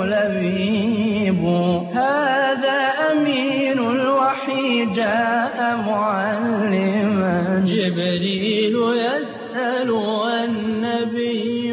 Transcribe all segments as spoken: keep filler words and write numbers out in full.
لبيب. هذا أمين الوحي جاء معلما، جبريل يسأل والنبي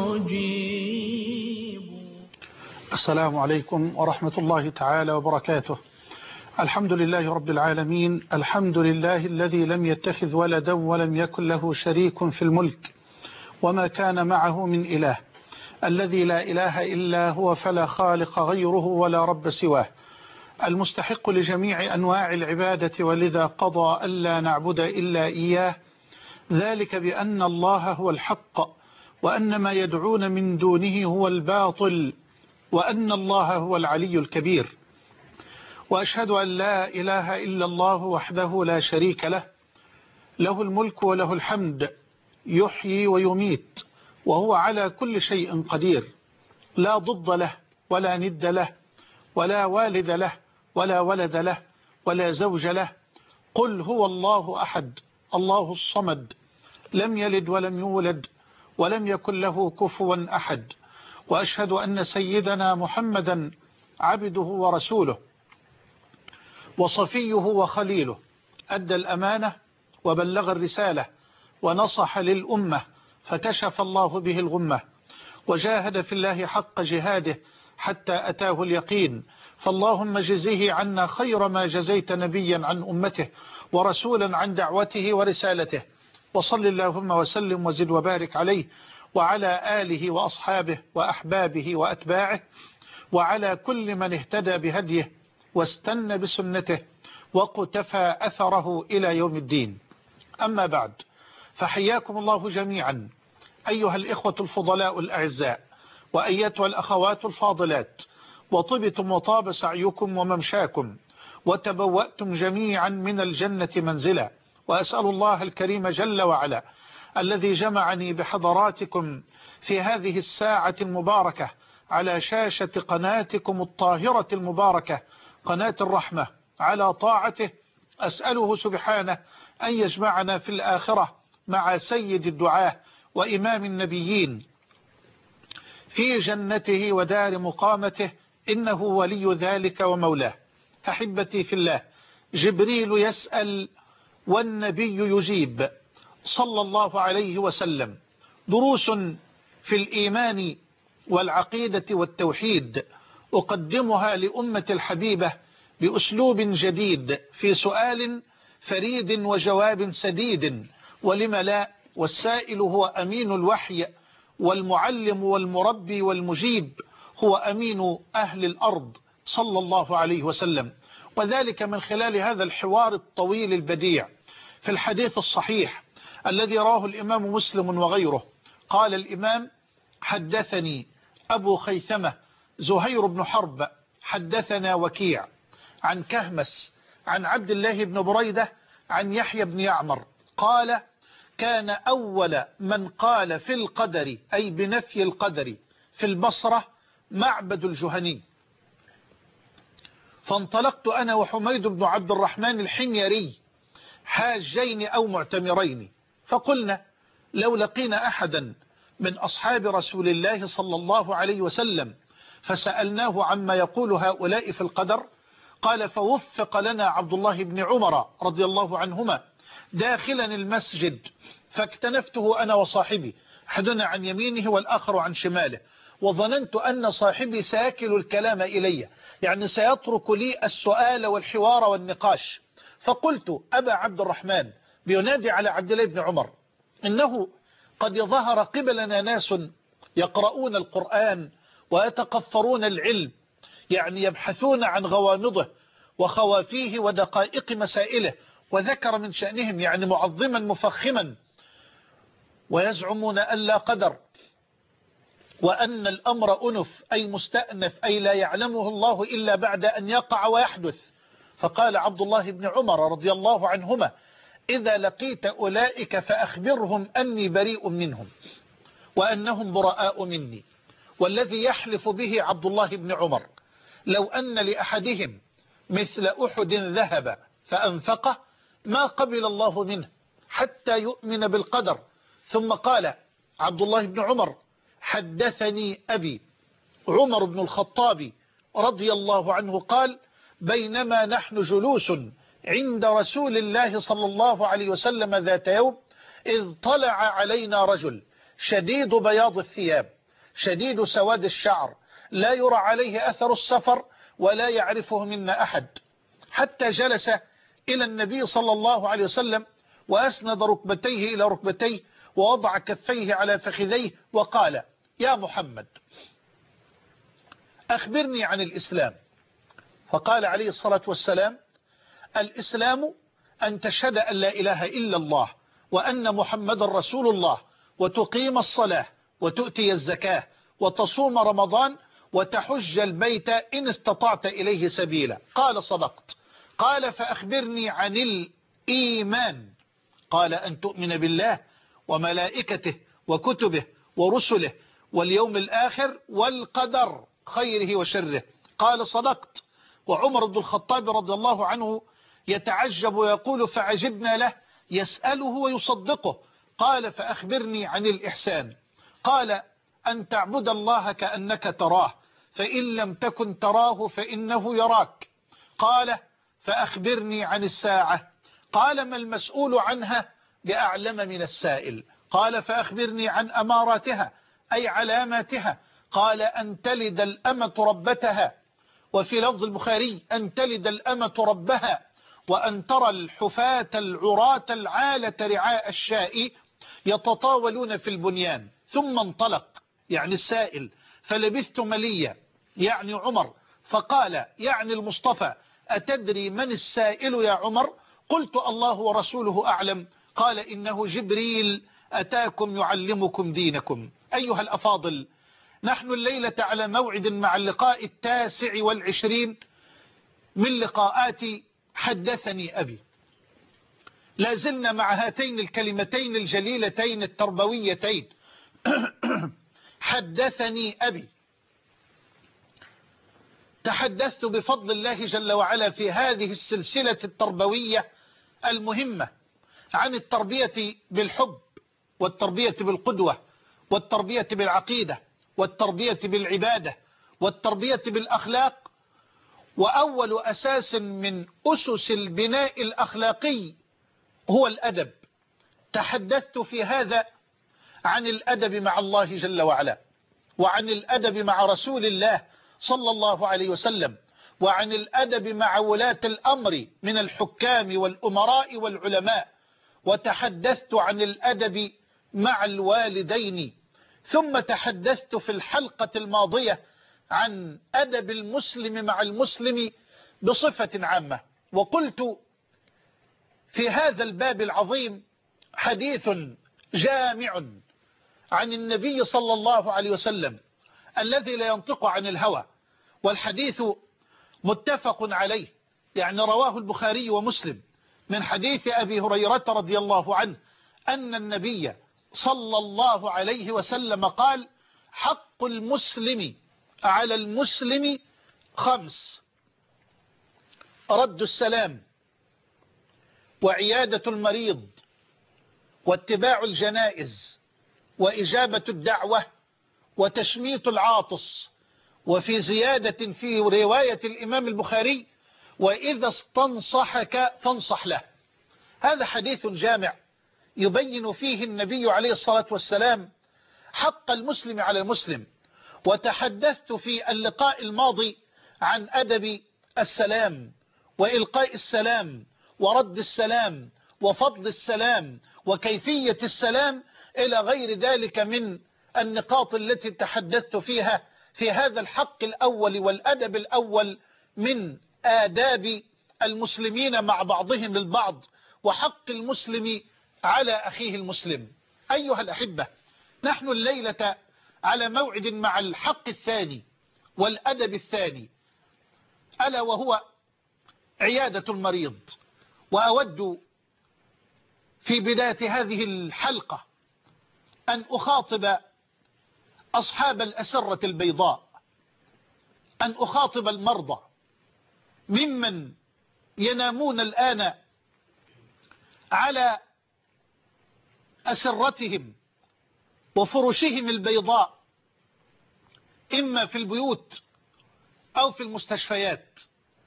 يجيب. السلام عليكم ورحمة الله تعالى وبركاته. الحمد لله رب العالمين، الحمد لله الذي لم يتخذ ولدا ولم يكن له شريك في الملك وما كان معه من إله، الذي لا إله إلا هو فلا خالق غيره ولا رب سواه، المستحق لجميع أنواع العبادة، ولذا قضى ألا نعبد إلا إياه، ذلك بأن الله هو الحق وأن ما يدعون من دونه هو الباطل وأن الله هو العلي الكبير. وأشهد أن لا إله إلا الله وحده لا شريك له، له الملك وله الحمد، يحيي ويميت وهو على كل شيء قدير، لا ضد له ولا ند له ولا والد له ولا ولد له ولا زوج له. قل هو الله أحد الله الصمد، لم يلد ولم يولد ولم يكن له كفوا أحد. وأشهد أن سيدنا محمدا عبده ورسوله وصفيه وخليله، أدى الأمانة وبلغ الرسالة ونصح للأمة، فكشف الله به الغمة، وجاهد في الله حق جهاده حتى أتاه اليقين. فاللهم جزه عنا خير ما جزيت نبيا عن أمته ورسولا عن دعوته ورسالته. وصل اللهم وسلم وزد وبارك عليه وعلى آله وأصحابه وأحبابه وأتباعه وعلى كل من اهتدى بهديه واستنى بسنته وقتفى أثره إلى يوم الدين. أما بعد، فحياكم الله جميعا أيها الإخوة الفضلاء الأعزاء، وأيتها الأخوات الفاضلات، وطبتم وطاب سعيكم وممشاكم، وتبوأتم جميعا من الجنة منزلا. وأسأل الله الكريم جل وعلا الذي جمعني بحضراتكم في هذه الساعة المباركة على شاشة قناتكم الطاهرة المباركة قناة الرحمة على طاعته، أسأله سبحانه أن يجمعنا في الآخرة مع سيد الدعاة وإمام النبيين في جنته ودار مقامته، إنه ولي ذلك ومولاه. أحبتي في الله، جبريل يسأل والنبي يجيب صلى الله عليه وسلم. دروس في الإيمان والعقيدة والتوحيد أقدمها لأمة الحبيبة بأسلوب جديد في سؤال فريد وجواب سديد، ولم لا، والسائل هو أمين الوحي والمعلم والمربي والمجيب، هو أمين أهل الأرض صلى الله عليه وسلم. وذلك من خلال هذا الحوار الطويل البديع في الحديث الصحيح الذي راه الإمام مسلم وغيره. قال الإمام: حدثني أبو خيثمة زهير بن حرب حدثنا وكيع عن كهمس عن عبد الله بن بريدة عن يحيى بن يعمر قال: كان أول من قال في القدر، أي بنفي القدر، في البصرة معبد الجهني، فانطلقت أنا وحميد بن عبد الرحمن الحميري حاجين أو معتمرين، فقلنا لو لقينا أحدا من أصحاب رسول الله صلى الله عليه وسلم فسألناه عما يقول هؤلاء في القدر. قال: فوفق لنا عبد الله بن عمر رضي الله عنهما داخلا المسجد، فاكتنفته أنا وصاحبي، أحدنا عن يمينه والآخر عن شماله، وظننت أن صاحبي ساكل الكلام إلي، يعني سيترك لي السؤال والحوار والنقاش. فقلت: أبا عبد الرحمن، بينادي على عبد الله بن عمر، إنه قد ظهر قبلنا ناس يقرؤون القرآن ويتقفرون العلم، يعني يبحثون عن غوامضه وخوافيه ودقائق مسائله، وذكر من شأنهم يعني معظما مفخما، ويزعمون أن لا قدر، وأن الأمر أنف، أي مستأنف، أي لا يعلمه الله إلا بعد أن يقع ويحدث. فقال عبد الله بن عمر رضي الله عنهما: إذا لقيت أولئك فأخبرهم أني بريء منهم وأنهم براء مني. والذي يحلف به عبد الله بن عمر لو أن لأحدهم مثل أحد ذهب فأنفقه ما قبل الله منه حتى يؤمن بالقدر. ثم قال عبد الله بن عمر: حدثني أبي عمر بن الخطاب رضي الله عنه قال: بينما نحن جلوس عند رسول الله صلى الله عليه وسلم ذات يوم إذ طلع علينا رجل شديد بياض الثياب شديد سواد الشعر لا يرى عليه أثر السفر ولا يعرفه منا أحد، حتى جلس إلى النبي صلى الله عليه وسلم وأسند ركبتيه إلى ركبتيه ووضع كفيه على فخذيه وقال: يا محمد أخبرني عن الإسلام. فقال عليه الصلاة والسلام: الإسلام أن تشهد أن لا إله إلا الله وأن محمد رسول الله وتقيم الصلاة وتؤتي الزكاة وتصوم رمضان وتحج البيت إن استطعت إليه سبيلا. قال: صدقت. قال: فأخبرني عن الإيمان. قال: أن تؤمن بالله وملائكته وكتبه ورسله واليوم الآخر والقدر خيره وشره. قال: صدقت. وعمر بن الخطاب رضي الله عنه يتعجب ويقول: فعجبنا له يسأله ويصدقه. قال: فأخبرني عن الإحسان. قال: أن تعبد الله كأنك تراه فإن لم تكن تراه فإنه يراك. قال: فأخبرني عن الساعة. قال: ما المسؤول عنها بأعلم من السائل. قال: فأخبرني عن أماراتها أي علاماتها. قال: أن تلد الأمة ربتها، وفي لفظ البخاري: أن تلد الأمة ربها، وأن ترى الحفاة العراة العالة رعاء الشاء يتطاولون في البنيان. ثم انطلق يعني السائل، فلبثت مليا يعني عمر، فقال يعني المصطفى: أتدري من السائل يا عمر؟ قلت: الله ورسوله أعلم. قال: إنه جبريل أتاكم يعلمكم دينكم. أيها الأفاضل، نحن الليلة على موعد مع اللقاء التاسع والعشرين من لقاءات حدثني أبي. لا زلنا مع هاتين الكلمتين الجليلتين التربويتين حدثني أبي. تحدثت بفضل الله جل وعلا في هذه السلسلة التربوية المهمة عن التربية بالحب والتربية بالقدوة والتربية بالعقيدة والتربية بالعبادة والتربية بالأخلاق. وأول أساس من أسس البناء الأخلاقي هو الأدب. تحدثت في هذا عن الأدب مع الله جل وعلا، وعن الأدب مع رسول الله صلى الله عليه وسلم، وعن الأدب مع ولاة الأمر من الحكام والأمراء والعلماء، وتحدثت عن الأدب مع الوالدين. ثم تحدثت في الحلقة الماضية عن أدب المسلم مع المسلم بصفة عامة، وقلت في هذا الباب العظيم حديث جامع عن النبي صلى الله عليه وسلم الذي لا ينطق عن الهوى، والحديث متفق عليه، يعني رواه البخاري ومسلم من حديث أبي هريرة رضي الله عنه أن النبي صلى الله عليه وسلم قال: حق المسلم على المسلم خمس: رد السلام، وعيادة المريض، واتباع الجنائز، وإجابة الدعوة، وتشميت العاطس. وفي زيادة في رواية الإمام البخاري: وإذا استنصحك فانصح له. هذا حديث جامع يبين فيه النبي عليه الصلاة والسلام حق المسلم على المسلم. وتحدثت في اللقاء الماضي عن أدب السلام وإلقاء السلام ورد السلام وفضل السلام وكيفية السلام إلى غير ذلك من النقاط التي تحدثت فيها في هذا الحق الأول والأدب الأول من آداب المسلمين مع بعضهم البعض، وحق المسلم على أخيه المسلم. أيها الأحبة، نحن الليلة على موعد مع الحق الثاني والأدب الثاني، ألا وهو عيادة المريض. وأود في بداية هذه الحلقة أن أخاطب أصحاب الأسرة البيضاء، أن أخاطب المرضى ممن ينامون الآن على أسرتهم وفرشهم البيضاء إما في البيوت أو في المستشفيات،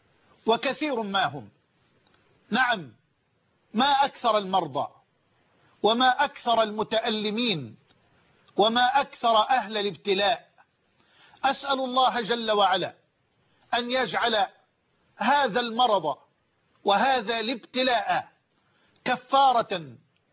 وكثير ما هم. نعم، ما أكثر المرضى وما أكثر المتألمين وما أكثر أهل الابتلاء. أسأل الله جل وعلا أن يجعل هذا المرض وهذا الابتلاء كفارة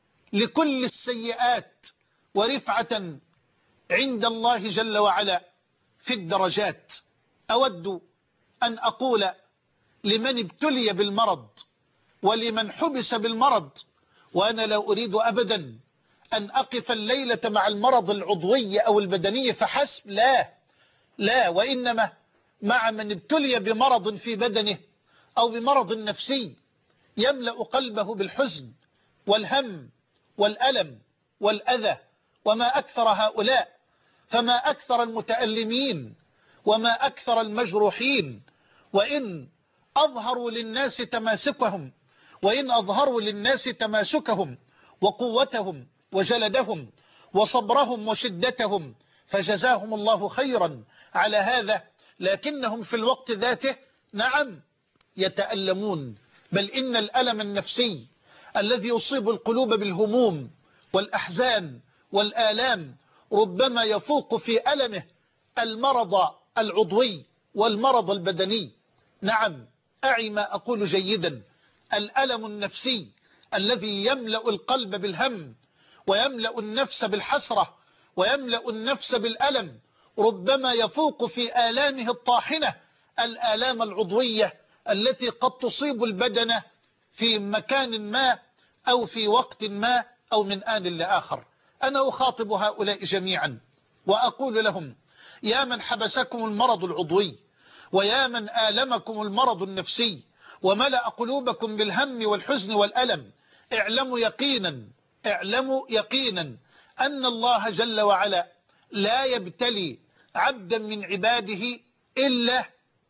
لكل السيئات ورفعة عند الله جل وعلا في الدرجات. أود أن أقول لمن ابتلي بالمرض ولمن حبس بالمرض، وأنا لا أريد أبدا أن أقف الليلة مع المرض العضوي أو البدني فحسب، لا لا وإنما مع من ابتلي بمرض في بدنه أو بمرض نفسي يملأ قلبه بالحزن والهم والألم والأذى. وما أكثر هؤلاء، فما أكثر المتألمين وما أكثر المجروحين. وإن أظهروا للناس تماسكهم وإن أظهروا للناس تماسكهم وقوتهم وجلدهم وصبرهم وشدتهم فجزاهم الله خيرا على هذا، لكنهم في الوقت ذاته نعم يتألمون. بل إن الألم النفسي الذي يصيب القلوب بالهموم والأحزان والآلام ربما يفوق في ألمه المرض العضوي والمرض البدني. نعم، أعي ما أقول جيدا. الألم النفسي الذي يملأ القلب بالهم ويملأ النفس بالحسرة ويملأ النفس بالألم ربما يفوق في آلامه الطاحنة الآلام العضوية التي قد تصيب البدن في مكان ما أو في وقت ما أو من آن لآخر. أنا أخاطب هؤلاء جميعا وأقول لهم: يا من حبسكم المرض العضوي ويا من آلمكم المرض النفسي وملأ قلوبكم بالهم والحزن والألم، اعلموا يقينا اعلموا يقينا أن الله جل وعلا لا يبتلي عبدا من عباده إلا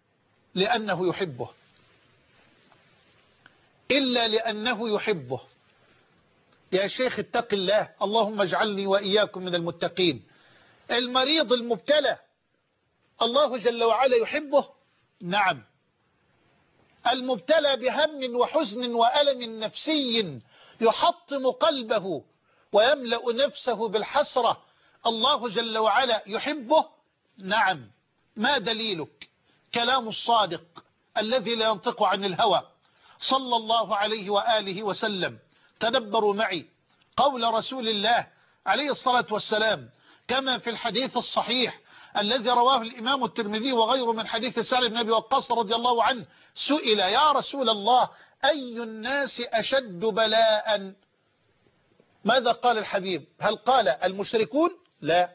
لأنه يحبه إلا لأنه يحبه. يا شيخ اتق الله، اللهم اجعلني وإياكم من المتقين. المريض المبتلى الله جل وعلا يحبه، نعم. المبتلى بهم وحزن وألم نفسي يحطم قلبه ويملأ نفسه بالحسرة الله جل وعلا يحبه، نعم. ما دليلك؟ كلام الصادق الذي لا ينطق عن الهوى صلى الله عليه وآله وسلم. تدبروا معي قول رسول الله عليه الصلاة والسلام كما في الحديث الصحيح الذي رواه الإمام الترمذي وغيره من حديث سعد بن أبي وقاص رضي الله عنه: سئل يا رسول الله أي الناس أشد بلاء؟ ماذا قال الحبيب؟ هل قال المشركون؟ لا.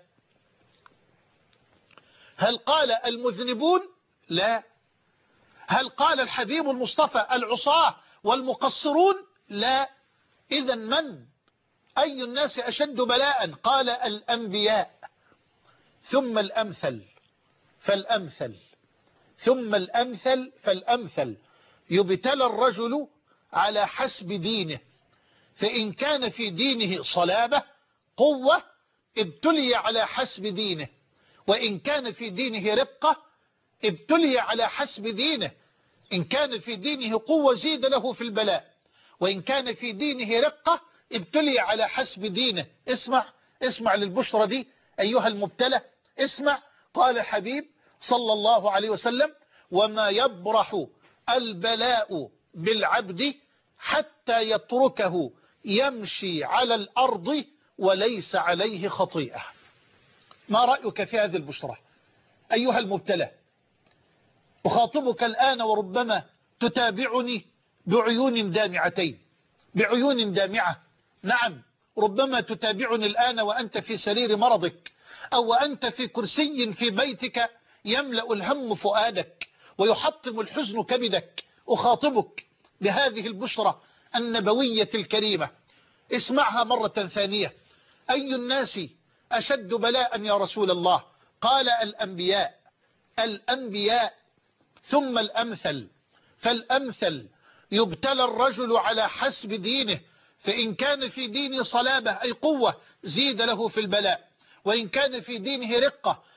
هل قال المذنبون؟ لا. هل قال الحبيب المصطفى العصاة والمقصرون؟ لا. إذا من؟ أي الناس أشد بلاء؟ قال الأنبياء، ثم الأمثل فالأمثل ثم الأمثل فالأمثل. يبتلى الرجل على حسب دينه، فإن كان في دينه صلابة قوة ابتلي على حسب دينه، وإن كان في دينه رقة ابتلي على حسب دينه. إن كان في دينه قوة زيد له في البلاء، وإن كان في دينه رقة ابتلي على حسب دينه. اسمع اسمع للبشرى دي أيها المبتلى، اسمع. قال الحبيب صلى الله عليه وسلم: وما يبرح البلاء بالعبد حتى يتركه يمشي على الأرض وليس عليه خطيئة. ما رأيك في هذه البشرى أيها المبتلى؟ أخاطبك الآن وربما تتابعني بعيون دامعتين بعيون دامعة. نعم، ربما تتابعني الآن وأنت في سرير مرضك، أو وأنت في كرسي في بيتك يملأ الهم فؤادك ويحطم الحزن كبدك. أخاطبك بهذه البشرى النبوية الكريمة، اسمعها مرة ثانية. أي الناس أشد بلاء يا رسول الله؟ قال الأنبياء الأنبياء ثم الأمثل فالأمثل. يبتلى الرجل على حسب دينه، فإن كان في دينه صلابة أي قوة زيد له في البلاء، وإن كان في دينه رقة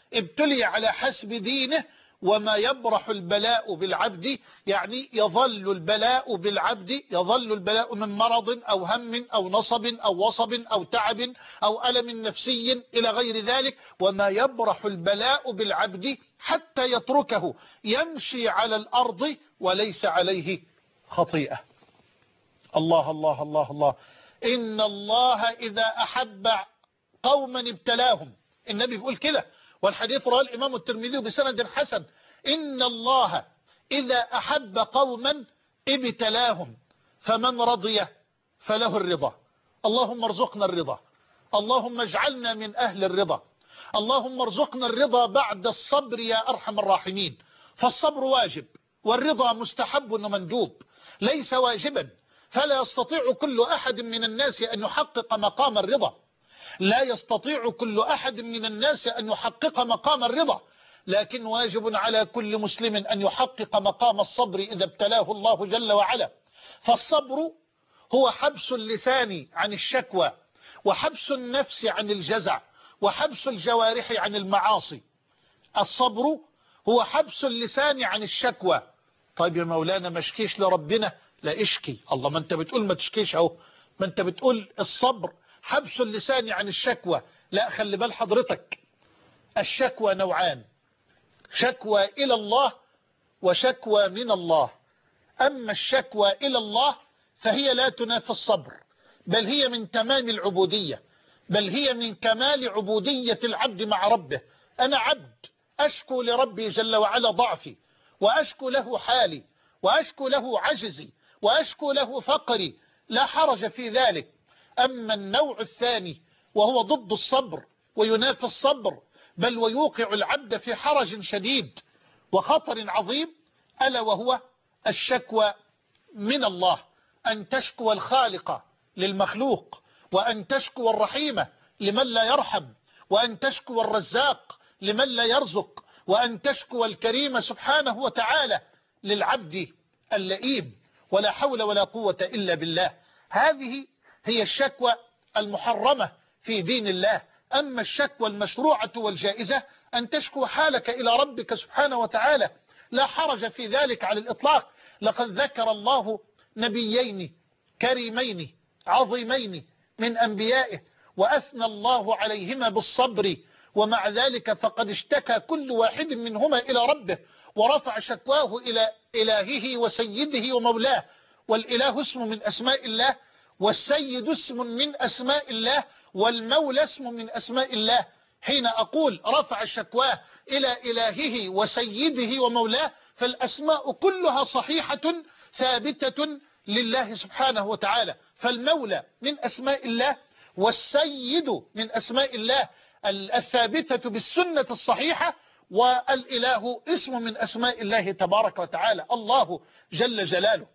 ابتلي على حسب دينه. وما يبرح البلاء بالعبد يعني يظل البلاء بالعبد يظل البلاء من مرض أو هم أو نصب أو وصب أو تعب أو ألم نفسي إلى غير ذلك. وما يبرح البلاء بالعبد حتى يتركه يمشي على الأرض وليس عليه خطيئة. الله الله الله الله. إن الله إذا أحب قوما ابتلاهم. النبي بيقول كده، والحديث رواه الإمام الترمذي بسند حسن. إن الله إذا أحب قوما ابتلاهم فمن رضي فله الرضا. اللهم ارزقنا الرضا، اللهم اجعلنا من أهل الرضا، اللهم ارزقنا الرضا بعد الصبر يا أرحم الراحمين. فالصبر واجب والرضا مستحب ومندوب، ليس واجبا. فلا يستطيع كل أحد من الناس أن يحقق مقام الرضا، لا يستطيع كل أحد من الناس أن يحقق مقام الرضا، لكن واجب على كل مسلم أن يحقق مقام الصبر إذا ابتلاه الله جل وعلا. فالصبر هو حبس اللسان عن الشكوى، وحبس النفس عن الجزع، وحبس الجوارح عن المعاصي. الصبر هو حبس اللسان عن الشكوى. طيب يا مولانا ما اشكيش لربنا؟ لا اشكي. الله، ما انت بتقول ما تشكيش اهو، ما انت بتقول الصبر حبس اللسان عن الشكوى. لا، خلي بال حضرتك، الشكوى نوعان: شكوى إلى الله وشكوى من الله. أما الشكوى إلى الله فهي لا تنافي الصبر، بل هي من تمام العبودية، بل هي من كمال عبودية العبد مع ربه. أنا عبد أشكو لربي جل وعلا ضعفي، وأشكو له حالي، وأشكو له عجزي، وأشكو له فقري، لا حرج في ذلك. أما النوع الثاني وهو ضد الصبر وينافي الصبر، بل ويوقع العبد في حرج شديد وخطر عظيم، ألا وهو الشكوى من الله. أن تشكو الخالق للمخلوق، وأن تشكو الرحيمة لمن لا يرحم، وأن تشكو الرزاق لمن لا يرزق، وأن تشكو الكريم سبحانه وتعالى للعبد اللئيم. ولا حول ولا قوة إلا بالله. هذه هي الشكوى المحرمة في دين الله. أما الشكوى المشروعة والجائزة أن تشكو حالك إلى ربك سبحانه وتعالى، لا حرج في ذلك على الإطلاق. لقد ذكر الله نبيين كريمين عظيمين من أنبيائه، وأثنى الله عليهما بالصبر، ومع ذلك فقد اشتكى كل واحد منهما إلى ربه، ورفع شكواه إلى إلهه وسيده ومولاه. والإله اسم من أسماء الله، والسيد اسم من أسماء الله، والمولى اسم من أسماء الله. حين أقول رفع شكواه إلى إلهه وسيده ومولاه، فالأسماء كلها صحيحة ثابتة لله سبحانه وتعالى. فالمولى من أسماء الله، والسيد من أسماء الله الثابتة بالسنة الصحيحة، والإله اسم من أسماء الله تبارك وتعالى، الله جل جلاله.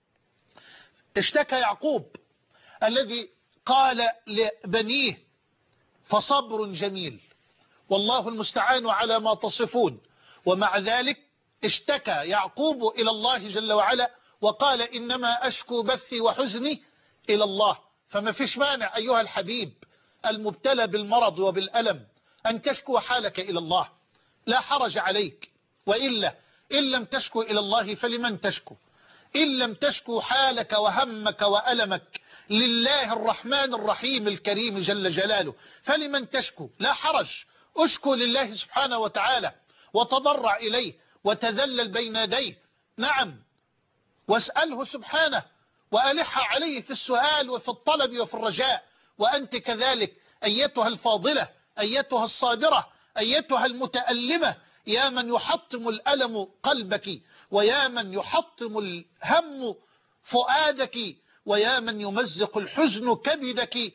اشتكى يعقوب الذي قال لبنيه: فصبر جميل والله المستعان على ما تصفون. ومع ذلك اشتكى يعقوب إلى الله جل وعلا وقال: إنما أشكو بثي وحزني إلى الله. فما فيش مانع أيها الحبيب المبتلى بالمرض وبالألم أن تشكو حالك إلى الله، لا حرج عليك. وإلا إن لم تشكو إلى الله فلمن تشكو؟ إن لم تشكو حالك وهمك وألمك لله الرحمن الرحيم الكريم جل جلاله فلمن تشكو؟ لا حرج. أشكو لله سبحانه وتعالى، وتضرع إليه، وتذلل بين يديه، نعم، واسأله سبحانه، وألح عليه في السؤال وفي الطلب وفي الرجاء. وأنت كذلك أيتها الفاضلة، أيتها الصابرة، أيتها المتألمة، يا من يحطم الألم قلبك، ويا من يحطم الهم فؤادك، ويا من يمزق الحزن كبدك.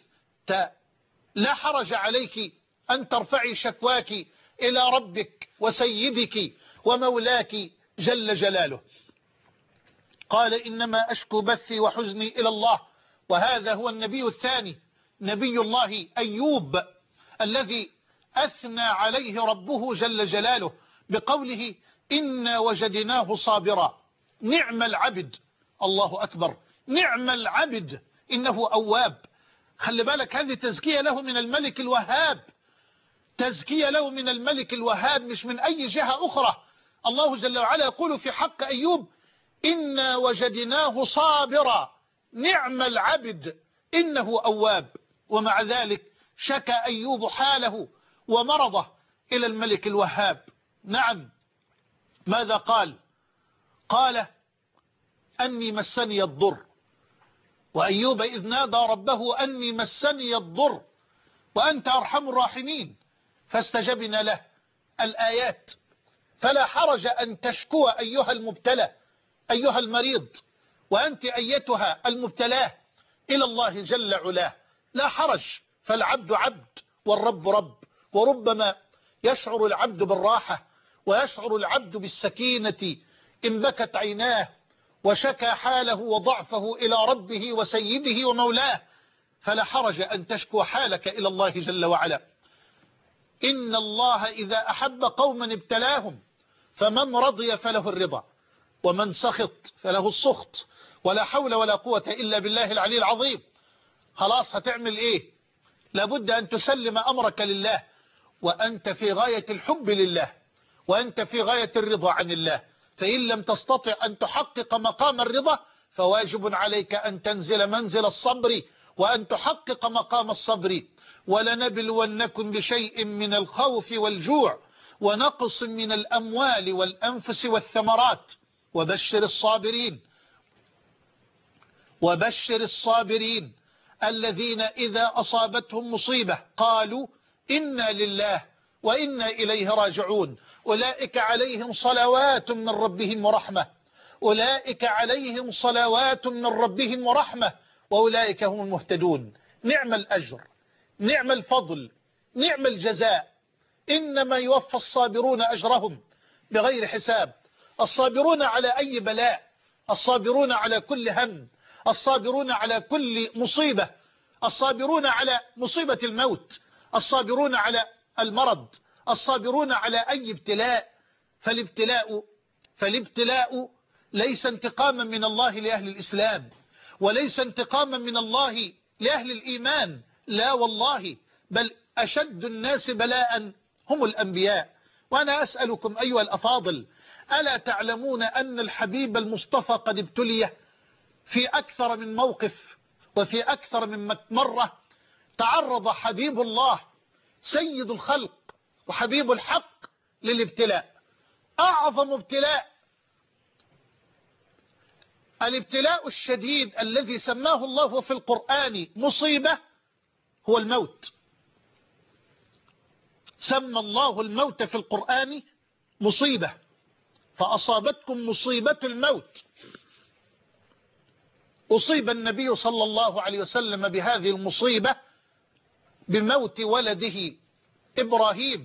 لا حرج عليك أن ترفعي شكواك إلى ربك وسيدك ومولاك جل جلاله. قال: إنما أشكو بثي وحزني إلى الله. وهذا هو النبي الثاني، نبي الله أيوب، الذي أثنى عليه ربه جل جلاله بقوله: إنا وجدناه صابرا نعم العبد. الله أكبر، نعم العبد إنه أواب. خلي بالك، هذه تزكية له من الملك الوهاب. تزكية له من الملك الوهاب مش من أي جهة أخرى. الله جل وعلا يقول في حق أيوب إنا وجدناه صابرا نعم العبد إنه أواب. ومع ذلك شكى أيوب حاله ومرضه إلى الملك الوهاب. نعم، ماذا قال؟ قال أني مسني الضر. وأيوب إذ نادى ربه أني مسني الضر وأنت أرحم الراحمين فاستجبنا له. الآيات. فلا حرج أن تشكو أيها المبتلى أيها المريض وأنت أيتها المبتلاه إلى الله جل علاه، لا حرج، فالعبد عبد والرب رب. وربما يشعر العبد بالراحة ويشعر العبد بالسكينة إن بكت عيناه وشكى حاله وضعفه إلى ربه وسيده ومولاه، فلا حرج أن تشكو حالك إلى الله جل وعلا. إن الله إذا أحب قوما ابتلاهم فمن رضي فله الرضا ومن سخط فله السخط، ولا حول ولا قوة إلا بالله العلي العظيم. خلاص هتعمل إيه؟ لابد أن تسلم أمرك لله، وأنت في غاية الحب لله، وأنت في غاية الرضا عن الله. فإن لم تستطع أن تحقق مقام الرضا فواجب عليك أن تنزل منزل الصبر وأن تحقق مقام الصبر. ولنبلونكم بشيء من الخوف والجوع ونقص من الأموال والأنفس والثمرات وبشر الصابرين وبشر الصابرين الذين إذا أصابتهم مصيبة قالوا إنا لله وإنا إليه راجعون أولئك عليهم صلوات من ربهم ورحمة أولئك عليهم صلوات من ربهم ورحمة وأولئك هم المهتدون. نعم الأجر، نعم الفضل، نعم الجزاء. إنما يوفى الصابرون أجرهم بغير حساب. الصابرون على أي بلاء، الصابرون على كل هم، الصابرون على كل مصيبة، الصابرون على مصيبة الموت، الصابرون على المرض، الصابرون على أي ابتلاء. فالابتلاء فالابتلاء ليس انتقاما من الله لأهل الإسلام، وليس انتقاما من الله لأهل الإيمان، لا والله، بل أشد الناس بلاء هم الأنبياء. وأنا أسألكم أيها الأفاضل، ألا تعلمون أن الحبيب المصطفى قد ابتلي في أكثر من موقف وفي أكثر من مرة؟ تعرض حبيب الله سيد الخلق وحبيب الحق للابتلاء. أعظم ابتلاء الابتلاء الشديد الذي سماه الله في القرآن مصيبة هو الموت. سمى الله الموت في القرآن مصيبة، فأصابتكم مصيبة الموت. أصيب النبي صلى الله عليه وسلم بهذه المصيبة بموت ولده إبراهيم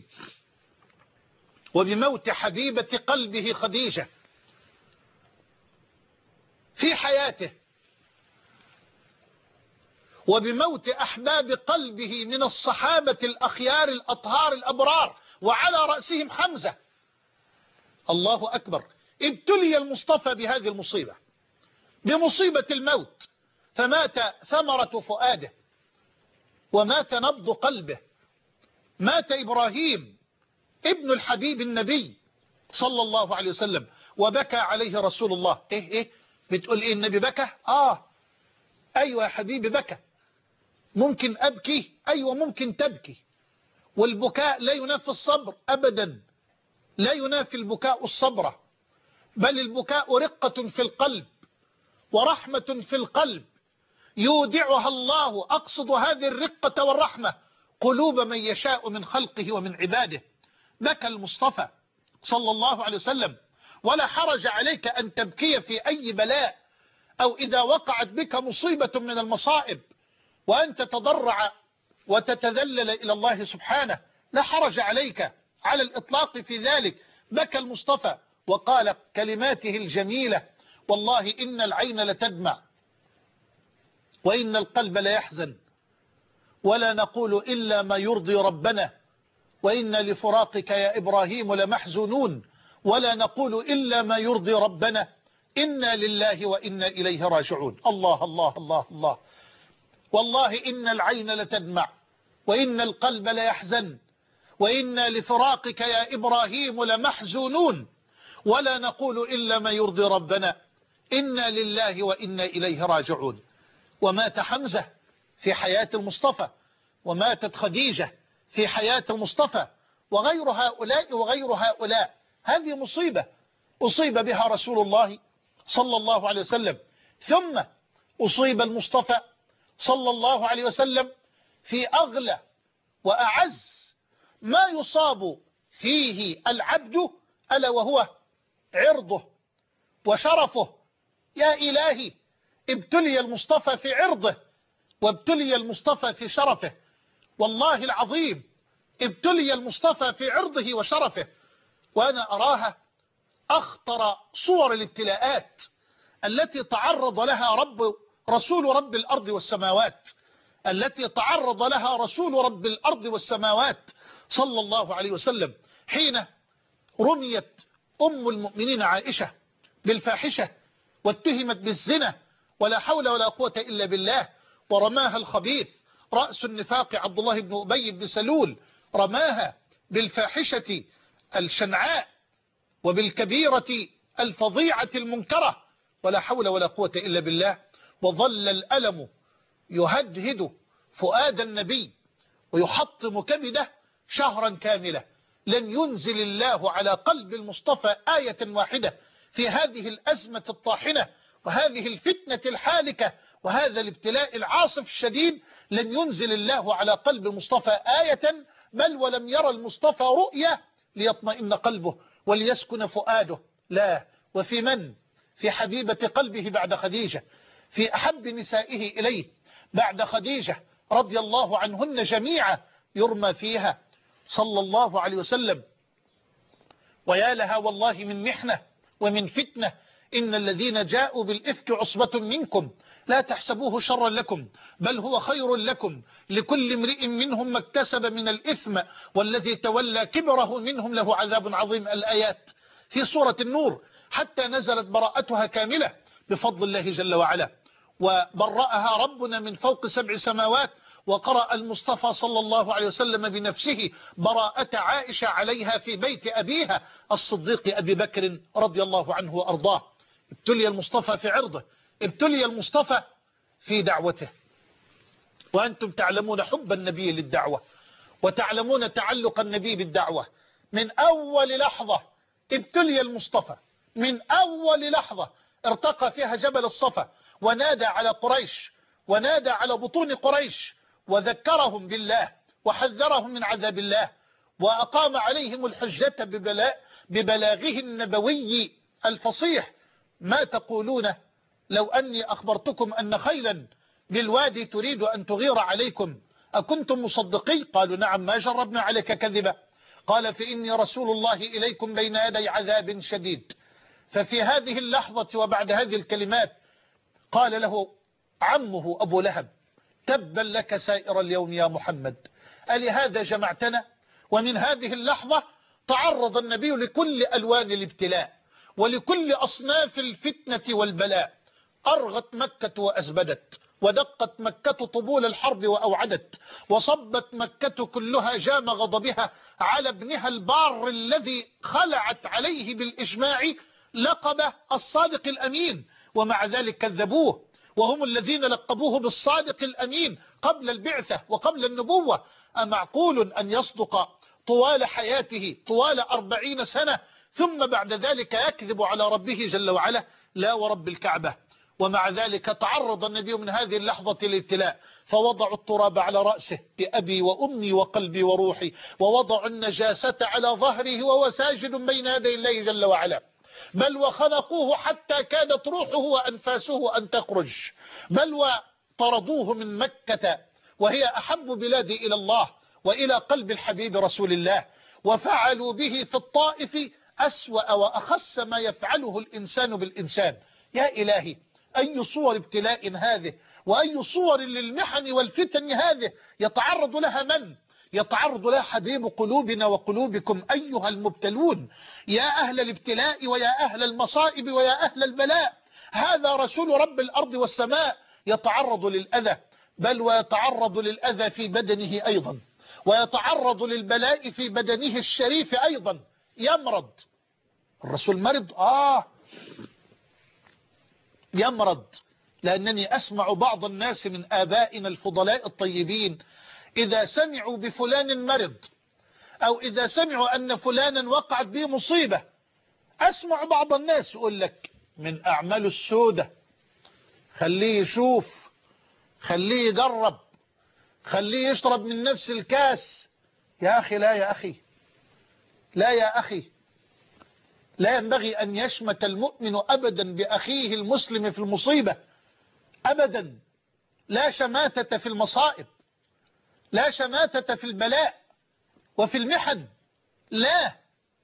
وبموت حبيبة قلبه خديجة في حياته، وبموت أحباب قلبه من الصحابة الأخيار الأطهار الأبرار، وعلى رأسهم حمزة. الله أكبر. ابتلي المصطفى بهذه المصيبة، بمصيبة الموت، فمات ثمرة فؤاده ومات نبض قلبه. مات إبراهيم ابن الحبيب النبي صلى الله عليه وسلم وبكى عليه رسول الله. إيه إيه بتقول إيه النبي بكى؟ آه أيوة يا حبيبي بكى. ممكن أبكي؟ أيوة ممكن تبكي، والبكاء لا ينافي الصبر أبدا، لا ينافي البكاء الصبر، بل البكاء رقة في القلب ورحمة في القلب يودعها الله. أقصد هذه الرقة والرحمة قلوب من يشاء من خلقه ومن عباده. بكى المصطفى صلى الله عليه وسلم. ولا حرج عليك أن تبكي في أي بلاء، أو إذا وقعت بك مصيبة من المصائب وأن تتضرع وتتذلل إلى الله سبحانه، لا حرج عليك على الإطلاق في ذلك. بكى المصطفى وقال كلماته الجميلة: والله إن العين لتدمع وإن القلب ليحزن ولا نقول إلا ما يرضي ربنا وإنا لفراقك يا إبراهيم لمحزونون ولا نقول إلا ما يرضي ربنا إنا لله وإنا إليه راجعون. الله الله الله الله. والله إن العين لتدمع وإن القلب ليحزن وإنا لفراقك يا إبراهيم لمحزونون ولا نقول إلا ما يرضي ربنا إنا لله وإنا إليه راجعون. ومات حمزة في حياة المصطفى، وماتت خديجة في حياة المصطفى، وغير هؤلاء وغير هؤلاء. هذه مصيبة أصيب بها رسول الله صلى الله عليه وسلم. ثم أصيب المصطفى صلى الله عليه وسلم في أغلى وأعز ما يصاب فيه العبد، ألا وهو عرضه وشرفه. يا إلهي، ابتلي المصطفى في عرضه وابتلي المصطفى في شرفه. والله العظيم ابتلي المصطفى في عرضه وشرفه، وأنا أراها أخطر صور الابتلاءات التي تعرض لها رب رسول رب الأرض والسماوات التي تعرض لها رسول رب الأرض والسماوات صلى الله عليه وسلم، حين رميت أم المؤمنين عائشة بالفاحشة واتهمت بالزنا ولا حول ولا قوة إلا بالله، ورماها الخبيث رأس النفاق عبد الله بن أبي بن سلول، رماها بالفاحشة الشنعاء وبالكبيرة الفظيعة المنكرة ولا حول ولا قوة إلا بالله. وظل الألم يهدهد فؤاد النبي ويحطم كبده شهرا كاملة. لن ينزل الله على قلب المصطفى آية واحدة في هذه الأزمة الطاحنة وهذه الفتنة الحالكة وهذا الابتلاء العاصف الشديد. لن ينزل الله على قلب المصطفى آية، بل ولم يرى المصطفى رؤية ليطمئن قلبه وليسكن فؤاده. لا، وفي من؟ في حبيبة قلبه بعد خديجة، في أحب نسائه إليه بعد خديجة رضي الله عنهن جميعا، يرمى فيها صلى الله عليه وسلم. ويا لها والله من محنة ومن فتنة. إن الذين جاءوا بالإفك عصبة منكم لا تحسبوه شرا لكم بل هو خير لكم، لكل امرئ منهم ما اكتسب من الإثم والذي تولى كبره منهم له عذاب عظيم. الآيات في سورة النور حتى نزلت براءتها كاملة بفضل الله جل وعلا، وبرأها ربنا من فوق سبع سماوات. وقرأ المصطفى صلى الله عليه وسلم بنفسه براءة عائشة عليها في بيت أبيها الصديق أبي بكر رضي الله عنه وأرضاه. ابتلي المصطفى في عرضه، ابتلي المصطفى في دعوته. وأنتم تعلمون حب النبي للدعوة وتعلمون تعلق النبي بالدعوة. من أول لحظة ابتلي المصطفى، من أول لحظة ارتقى فيها جبل الصفا ونادى على قريش ونادى على بطون قريش وذكرهم بالله وحذرهم من عذاب الله وأقام عليهم الحجة ببلاء ببلاغه النبوي الفصيح. ما تقولون لو أني أخبرتكم أن خيلا بالوادي تريد أن تغير عليكم أكنتم مصدقين؟ قالوا نعم ما جربنا عليك كذبا. قال فإني رسول الله إليكم بين يدي عذاب شديد. ففي هذه اللحظة وبعد هذه الكلمات قال له عمه أبو لهب تبا لك سائر اليوم يا محمد، ألهذا جمعتنا؟ ومن هذه اللحظة تعرض النبي لكل ألوان الابتلاء ولكل أصناف الفتنة والبلاء. أرغت مكة وأزبدت، ودقت مكة طبول الحرب وأوعدت، وصبت مكة كلها جام غضبها على ابنها البار الذي خلعت عليه بالإجماع لقب الصادق الأمين، ومع ذلك كذبوه، وهم الذين لقبوه بالصادق الأمين قبل البعثة وقبل النبوة. أمعقول أن يصدق طوال حياته طوال أربعين سنة ثم بعد ذلك يكذب على ربه جل وعلا؟ لا ورب الكعبة. ومع ذلك تعرض النبي من هذه اللحظة للابتلاء، فوضعوا التراب على رأسه بأبي وأمي وقلبي وروحي، ووضعوا النجاسة على ظهره وهو ساجد بين يدي الله جل وعلا، بل وخنقوه حتى كادت روحه وأنفاسه أن تخرج، بل وطردوه من مكة وهي أحب بلادي إلى الله وإلى قلب الحبيب رسول الله، وفعلوا به في الطائف أسوأ وأخس ما يفعله الإنسان بالإنسان. يا إلهي، أي صور ابتلاء هذه، وأي صور للمحن والفتن هذه يتعرض لها من؟ يتعرض لها حبيب قلوبنا وقلوبكم أيها المبتلون، يا أهل الابتلاء ويا أهل المصائب ويا أهل البلاء. هذا رسول رب الأرض والسماء يتعرض للأذى، بل ويتعرض للأذى في بدنه أيضا، ويتعرض للبلاء في بدنه الشريف أيضا، يمرض. الرسول مرض؟ آه يمرض. لأنني أسمع بعض الناس من آبائنا الفضلاء الطيبين إذا سمعوا بفلان مرض أو إذا سمعوا أن فلانا وقعت به مصيبة، أسمع بعض الناس يقول لك من أعمال السودة، خليه يشوف، خليه يجرب، خليه يشرب من نفس الكاس. يا أخي لا، يا أخي لا، يا أخي لا ينبغي أن يشمت المؤمن أبدا بأخيه المسلم في المصيبة أبدا. لا شماتة في المصائب، لا شماتة في البلاء وفي المحن، لا،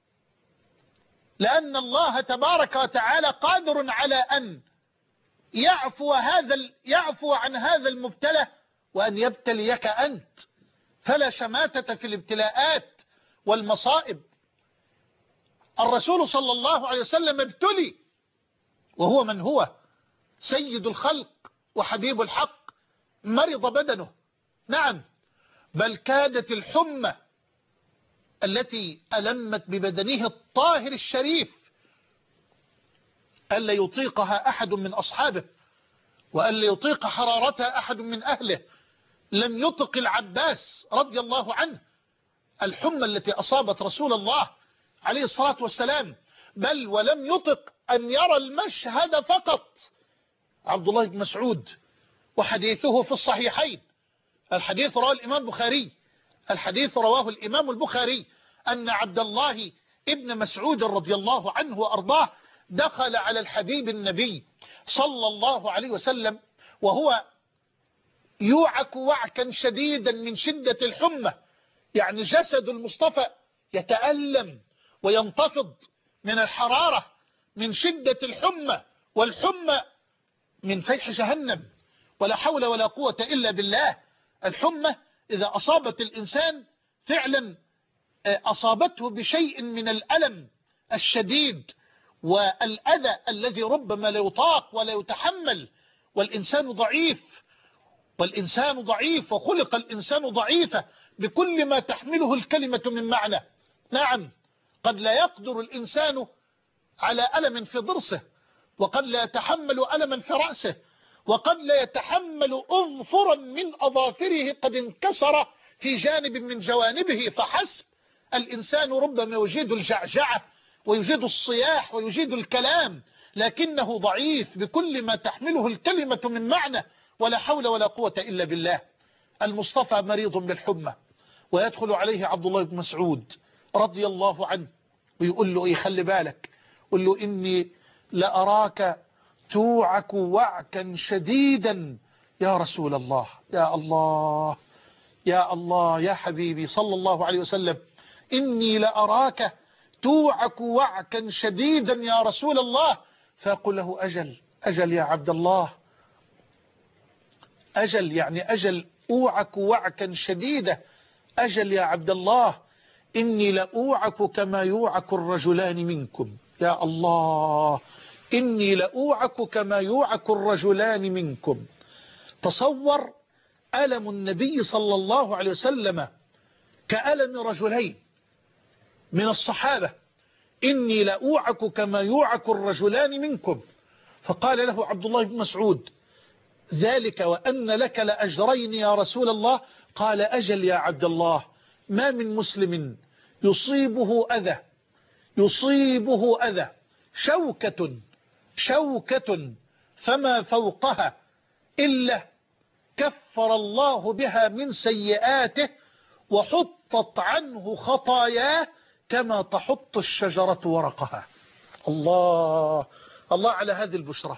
لأن الله تبارك وتعالى قادر على أن يعفو هذا يعفو عن هذا المبتلى وأن يبتليك أنت. فلا شماتة في الابتلاءات والمصائب. الرسول صلى الله عليه وسلم ابتلي وهو من هو سيد الخلق وحبيب الحق، مرض بدنه، نعم، بل كادت الحمى التي ألمت ببدنه الطاهر الشريف ألا يطيقها أحد من أصحابه، وألا يطيق حرارتها أحد من أهله. لم يطق العباس رضي الله عنه الحمى التي أصابت رسول الله عليه الصلاة والسلام، بل ولم يطق أن يرى المشهد فقط. عبد الله بن مسعود وحديثه في الصحيحين، الحديث رواه الإمام البخاري، الحديث رواه الإمام البخاري أن عبد الله ابن مسعود رضي الله عنه وأرضاه دخل على الحبيب النبي صلى الله عليه وسلم وهو يوعك وعكا شديدا من شدة الحمى، يعني جسد المصطفى يتألم وينتفض من الحرارة من شدة الحمى، والحمى من فيح جهنم، ولا حول ولا قوة إلا بالله. الحمى إذا أصابت الإنسان فعلا أصابته بشيء من الألم الشديد والأذى الذي ربما لا يطاق ولا يتحمل، والإنسان ضعيف، والإنسان ضعيف وخلق الإنسان ضعيفا بكل ما تحمله الكلمة من معنى. نعم، قد لا يقدر الإنسان على ألم في ضرسه، وقد لا يتحمل ألما في رأسه، وقد لا يتحمل أظفرا من أظافره قد انكسر في جانب من جوانبه فحسب. الإنسان ربما يجيد الجعجعة ويجيد الصياح ويجيد الكلام، لكنه ضعيف بكل ما تحمله الكلمة من معنى، ولا حول ولا قوة إلا بالله. المصطفى مريض بالحمى، ويدخل عليه عبد الله بن مسعود رضي الله عنه ويقول له إيه، خلي بالك، قل له إني لأراك توعك وعكا شديدا يا رسول الله. يا الله يا الله يا حبيبي صلى الله عليه وسلم، إني لأراك توعك وعكا شديدا يا رسول الله. فيقول له أجل أجل يا عبد الله، أجل يعني أجل، أوعك وعكا شديدا، أجل يا عبد الله، إني لأوعك كما يوعك الرجلان منكم. يا الله، إني لأوعك كما يوعك الرجلان منكم. تصور ألم النبي صلى الله عليه وسلم كألم رجلين من الصحابة، إني لأوعك كما يوعك الرجلان منكم. فقال له عبد الله بن مسعود ذلك وأن لك لأجرين يا رسول الله. قال أجل يا عبد الله، ما من مسلم يصيبه أذى يصيبه أذى شوكة شوكة فما فوقها إلا كفر الله بها من سيئاته وحطت عنه خطاياه كما تحط الشجرة ورقها. الله الله على هذه البشرى.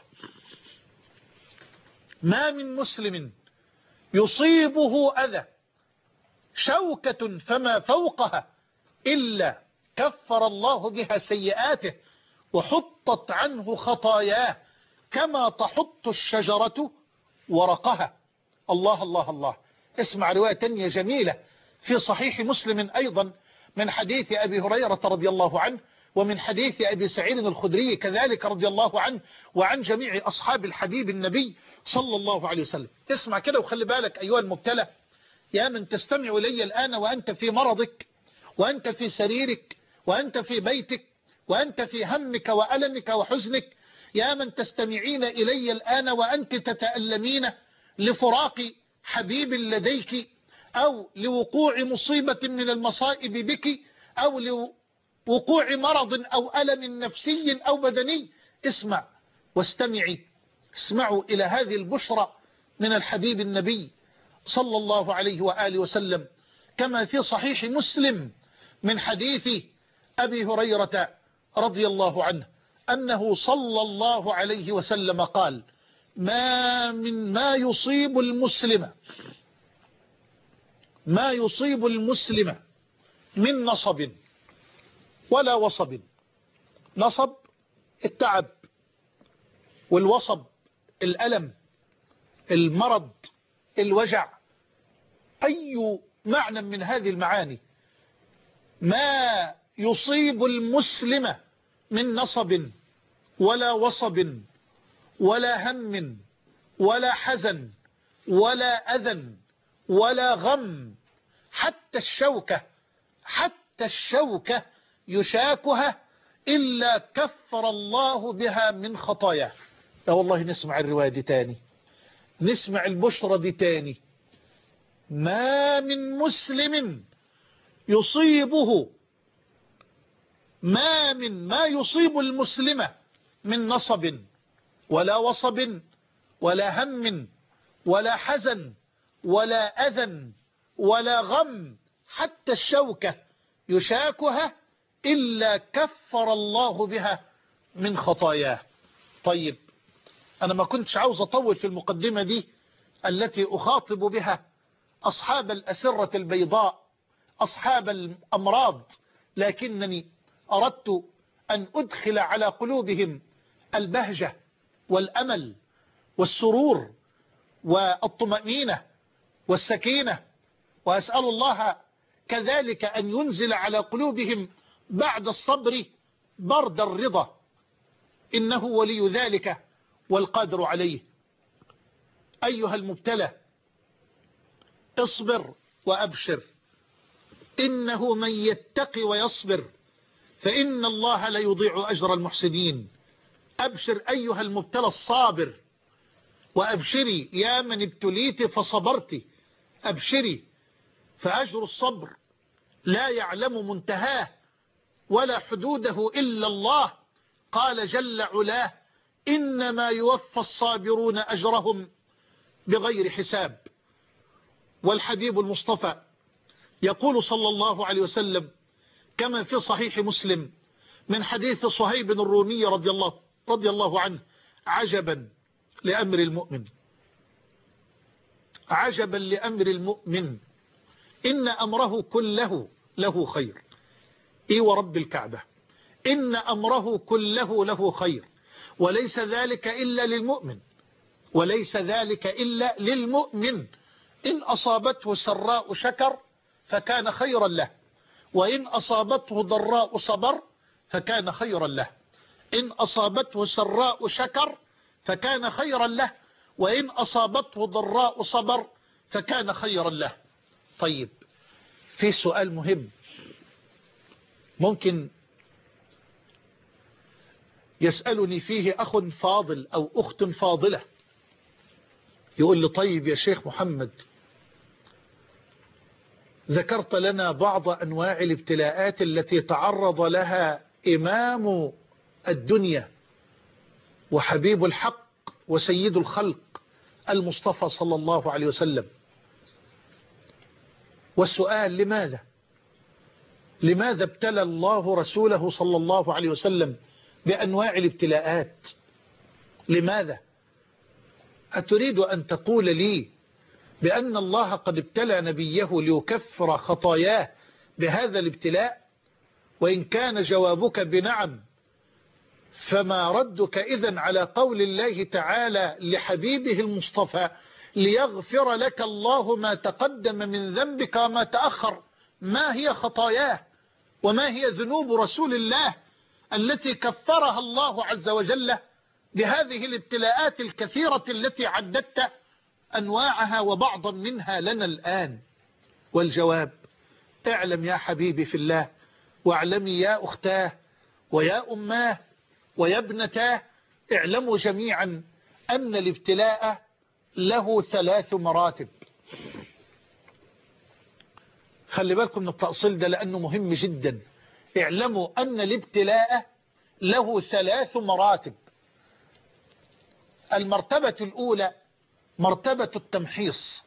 ما من مسلم يصيبه أذى شوكة فما فوقها إلا كفر الله بها سيئاته وحطت عنه خطاياه كما تحط الشجرة ورقها. الله الله الله. اسمع رواية تانية جميلة في صحيح مسلم أيضا من حديث أبي هريرة رضي الله عنه، ومن حديث أبي سعيد الخدري كذلك رضي الله عنه، وعن جميع أصحاب الحبيب النبي صلى الله عليه وسلم. اسمع كده وخلي بالك أيها المبتلى، يا من تستمع إلي الآن وأنت في مرضك، وأنت في سريرك، وأنت في بيتك، وأنت في همك وألمك وحزنك، يا من تستمعين إلي الآن وأنت تتألمين لفراق حبيب لديك، أو لوقوع مصيبة من المصائب بك، أو لوقوع مرض أو ألم نفسي أو بدني. اسمع واستمعي، اسمعوا إلى هذه البشرى من الحبيب النبي صلى الله عليه وآله وسلم، كما في صحيح مسلم من حديث أبي هريرة رضي الله عنه أنه صلى الله عليه وسلم قال: ما من ما يصيب المسلم ما يصيب المسلم من نصب ولا وصب. نصب التعب، والوصب الألم، المرض، الوجع، أي معنى من هذه المعاني. ما يصيب المسلم من نصب ولا وصب ولا هم ولا حزن ولا أذى ولا غم، حتى الشوكة حتى الشوكة يشاكها إلا كفر الله بها من خطاياه. لا والله نسمع الرواية دي تاني، نسمع البشرة دي تاني. ما من مسلم يصيبه ما من ما يصيب المسلم من نصب ولا وصب ولا هم ولا حزن ولا أذى ولا غم، حتى الشوكة يشاكها إلا كفر الله بها من خطاياه. طيب أنا ما كنتش عاوز أطول في المقدمة دي التي أخاطب بها أصحاب الأسرة البيضاء، أصحاب الأمراض، لكنني أردت أن أدخل على قلوبهم البهجة والأمل والسرور والطمأنينة والسكينة، وأسأل الله كذلك أن ينزل على قلوبهم بعد الصبر برد الرضا، إنه ولي ذلك والقادر عليه. أيها المبتلى اصبر وأبشر، إنه من يتقي ويصبر فإن الله لا يضيع أجر المحسنين. أبشر أيها المبتلى الصابر، وأبشري يا من ابتليت فصبرت، أبشري فأجر الصبر لا يعلم منتهاه ولا حدوده إلا الله. قال جل علاه: إنما يوفى الصابرون أجرهم بغير حساب. والحبيب المصطفى يقول صلى الله عليه وسلم كما في صحيح مسلم من حديث صهيب الرومي رضي الله, رضي الله عنه: عجبا لأمر المؤمن عجبا لأمر المؤمن إن أمره كله له خير. إي ورب الكعبة، إن أمره كله له خير، وليس ذلك إلا للمؤمن وليس ذلك إلا للمؤمن. إن أصابته سراء شكر فكان خيرا له، وإن أصابته ضراء صبر فكان خيرا له. إن أصابته سراء شكر فكان خيرا له، وإن أصابته ضراء صبر فكان خيرا له. طيب في سؤال مهم ممكن يسألني فيه أخ فاضل أو أخت فاضلة، يقول لي: طيب يا شيخ محمد، ذكرت لنا بعض أنواع الابتلاءات التي تعرض لها إمام الدنيا وحبيب الحق وسيد الخلق المصطفى صلى الله عليه وسلم، والسؤال: لماذا لماذا ابتلى الله رسوله صلى الله عليه وسلم بأنواع الابتلاءات؟ لماذا؟ أتريد أن تقول لي بأن الله قد ابتلى نبيه ليكفر خطاياه بهذا الابتلاء؟ وإن كان جوابك بنعم، فما ردك إذن على قول الله تعالى لحبيبه المصطفى: ليغفر لك الله ما تقدم من ذنبك وما تأخر؟ ما هي خطاياه وما هي ذنوب رسول الله التي كفرها الله عز وجل بهذه الابتلاءات الكثيرة التي عددت أنواعها وبعضا منها لنا الآن؟ والجواب: اعلم يا حبيبي في الله، واعلمي يا أختاه ويا أماه ويا ابنتاه، اعلموا جميعا أن الابتلاء له ثلاث مراتب. خلي بالكم من التأصيل ده لأنه مهم جدا. اعلموا أن الابتلاء له ثلاث مراتب. المرتبة الأولى مرتبة التمحيص.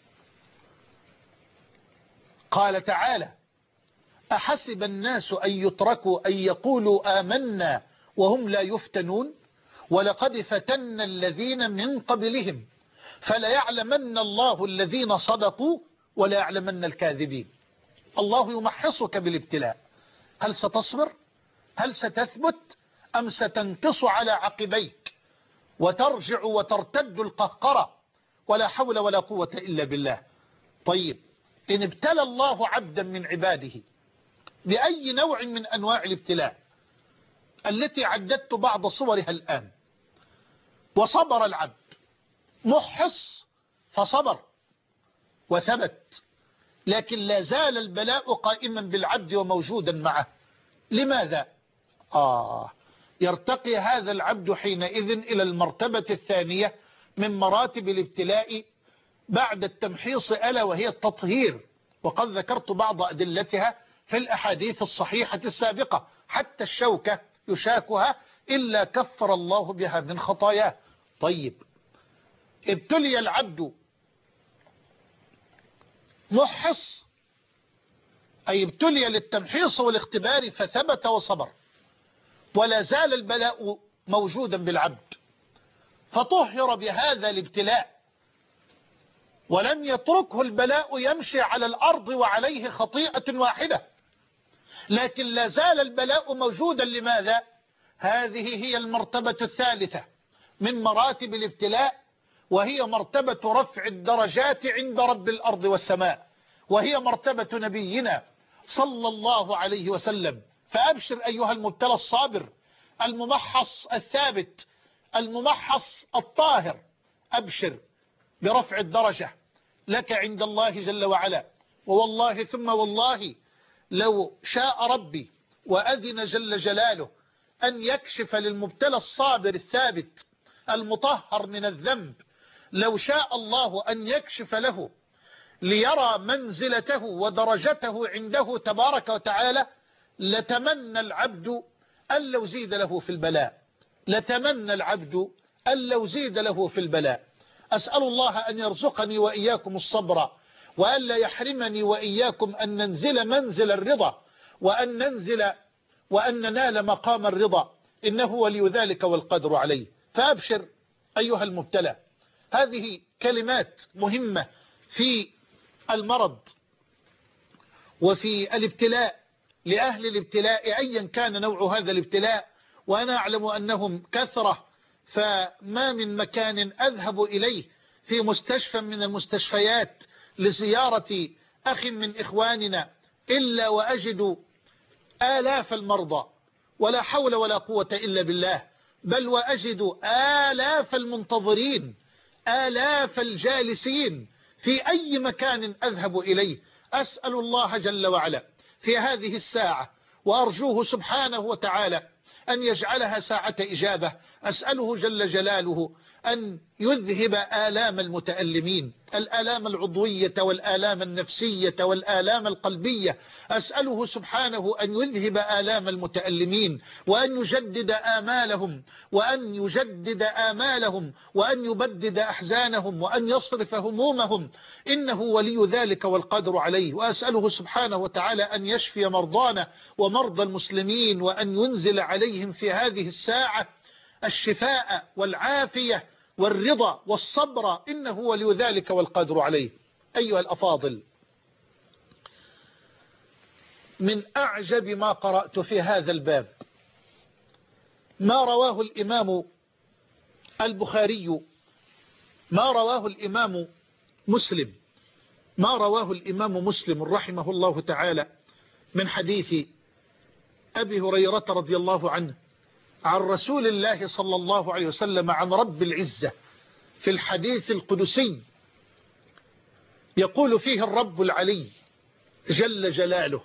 قال تعالى: أحسب الناس أن يتركوا أن يقولوا آمنا وهم لا يفتنون ولقد فتنا الذين من قبلهم فليعلمن الله الذين صدقوا وليعلمن الكاذبين. الله يمحصك بالابتلاء. هل ستصبر؟ هل ستثبت؟ أم ستنقص على عقبيك وترجع وترتد القهقرة؟ ولا حول ولا قوة إلا بالله. طيب، إن ابتلى الله عبدا من عباده بأي نوع من أنواع الابتلاء التي عددت بعض صورها الآن، وصبر العبد محص فصبر وثبت، لكن لا زال البلاء قائما بالعبد وموجودا معه. لماذا؟ آه يرتقي هذا العبد حينئذ إلى المرتبة الثانية من مراتب الابتلاء بعد التمحيص، ألا وهي التطهير. وقد ذكرت بعض أدلتها في الأحاديث الصحيحة السابقة. حتى الشوكة يشاكها إلا كفر الله بها من خطاياه. طيب، ابتلي العبد محص، أي ابتلي للتمحيص والاختبار فثبت وصبر، ولا زال البلاء موجودا بالعبد، فطهر بهذا الابتلاء ولم يتركه البلاء يمشي على الأرض وعليه خطيئة واحدة، لكن لا زال البلاء موجودا. لماذا؟ هذه هي المرتبة الثالثة من مراتب الابتلاء، وهي مرتبة رفع الدرجات عند رب الأرض والسماء، وهي مرتبة نبينا صلى الله عليه وسلم. فأبشر أيها المبتلى الصابر الممحص الثابت الممحص الطاهر، أبشر برفع الدرجة لك عند الله جل وعلا. ووالله ثم والله لو شاء ربي وأذن جل جلاله أن يكشف للمبتلى الصابر الثابت المطهر من الذنب، لو شاء الله أن يكشف له ليرى منزلته ودرجته عنده تبارك وتعالى، لتمنى العبد أن لو زيد له في البلاء، لتمنى العبد أن لو زيد له في البلاء. أسأل الله أن يرزقني وإياكم الصبر، وأن لا يحرمني وإياكم أن ننزل منزل الرضا، وأن ننزل وأن ننال مقام الرضا، إنه ولي ذلك والقدر عليه. فأبشر أيها المبتلى. هذه كلمات مهمة في المرض وفي الابتلاء لأهل الابتلاء أيا كان نوع هذا الابتلاء، وأنا أعلم أنهم كثرة، فما من مكان أذهب إليه في مستشفى من المستشفيات لزيارة أخ من إخواننا إلا وأجد آلاف المرضى، ولا حول ولا قوة إلا بالله، بل وأجد آلاف المنتظرين، آلاف الجالسين في أي مكان أذهب إليه. أسأل الله جل وعلا في هذه الساعة وأرجوه سبحانه وتعالى أن يجعلها ساعة إجابة. أسأله جل جلاله أن يذهب آلام المتألمين، الآلام العضوية والآلام النفسية والآلام القلبية. أسأله سبحانه أن يذهب آلام المتألمين، وأن يجدد آمالهم وأن يجدد آمالهم وأن يبدد أحزانهم وأن يصرف همومهم، إنه ولي ذلك والقدر عليه. وأسأله سبحانه وتعالى أن يشفي مرضانا ومرضى المسلمين، وأن ينزل عليهم في هذه الساعة الشفاء والعافية والرضا والصبر، إنه ولي ذلك والقدر عليه. أيها الأفاضل، من أعجب ما قرأت في هذا الباب ما رواه الإمام البخاري، ما رواه الإمام مسلم ما رواه الإمام مسلم رحمه الله تعالى من حديث أبي هريرة رضي الله عنه عن رسول الله صلى الله عليه وسلم عن رب العزة في الحديث القدسي، يقول فيه الرب العلي: جل جلاله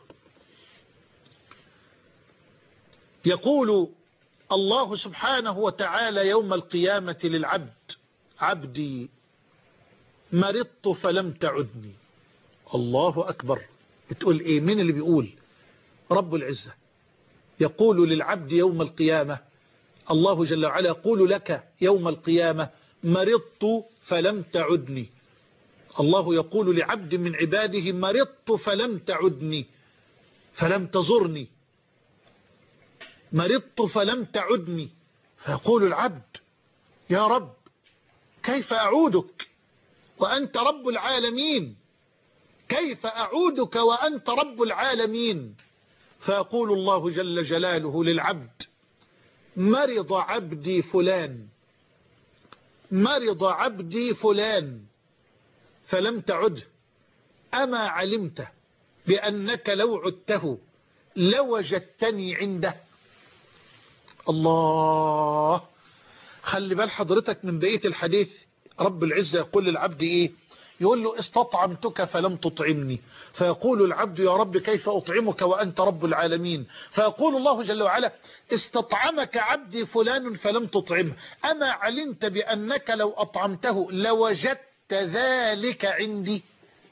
يقول الله سبحانه وتعالى يوم القيامة للعبد: عبدي مرضت فلم تعدني. الله أكبر. بتقول إيه؟ مين اللي بيقول؟ رب العزة يقول للعبد يوم القيامة، الله جل وعلا يقول لك يوم القيامة: مرضت فلم تعدني. الله يقول لعبد من عباده: مرضت فلم تعدني، فلم تزرني، مرضت فلم تعدني. فيقول العبد: يا رب كيف أعودك وأنت رب العالمين؟ كيف أعودك وأنت رب العالمين؟ فيقول الله جل جلاله للعبد: مرض عبدي فلان، مرض عبدي فلان فلم تعده، أما علمت بأنك لو عدته لوجدتني عنده؟ الله. خلي بال حضرتك من بقية الحديث. رب العزة يقول للعبد إيه؟ يقول له: استطعمتك فلم تطعمني. فيقول العبد: يا رب كيف أطعمك وأنت رب العالمين؟ فيقول الله جل وعلا: استطعمك عبدي فلان فلم تطعمه، أما علمت بأنك لو أطعمته لوجدت ذلك عندي؟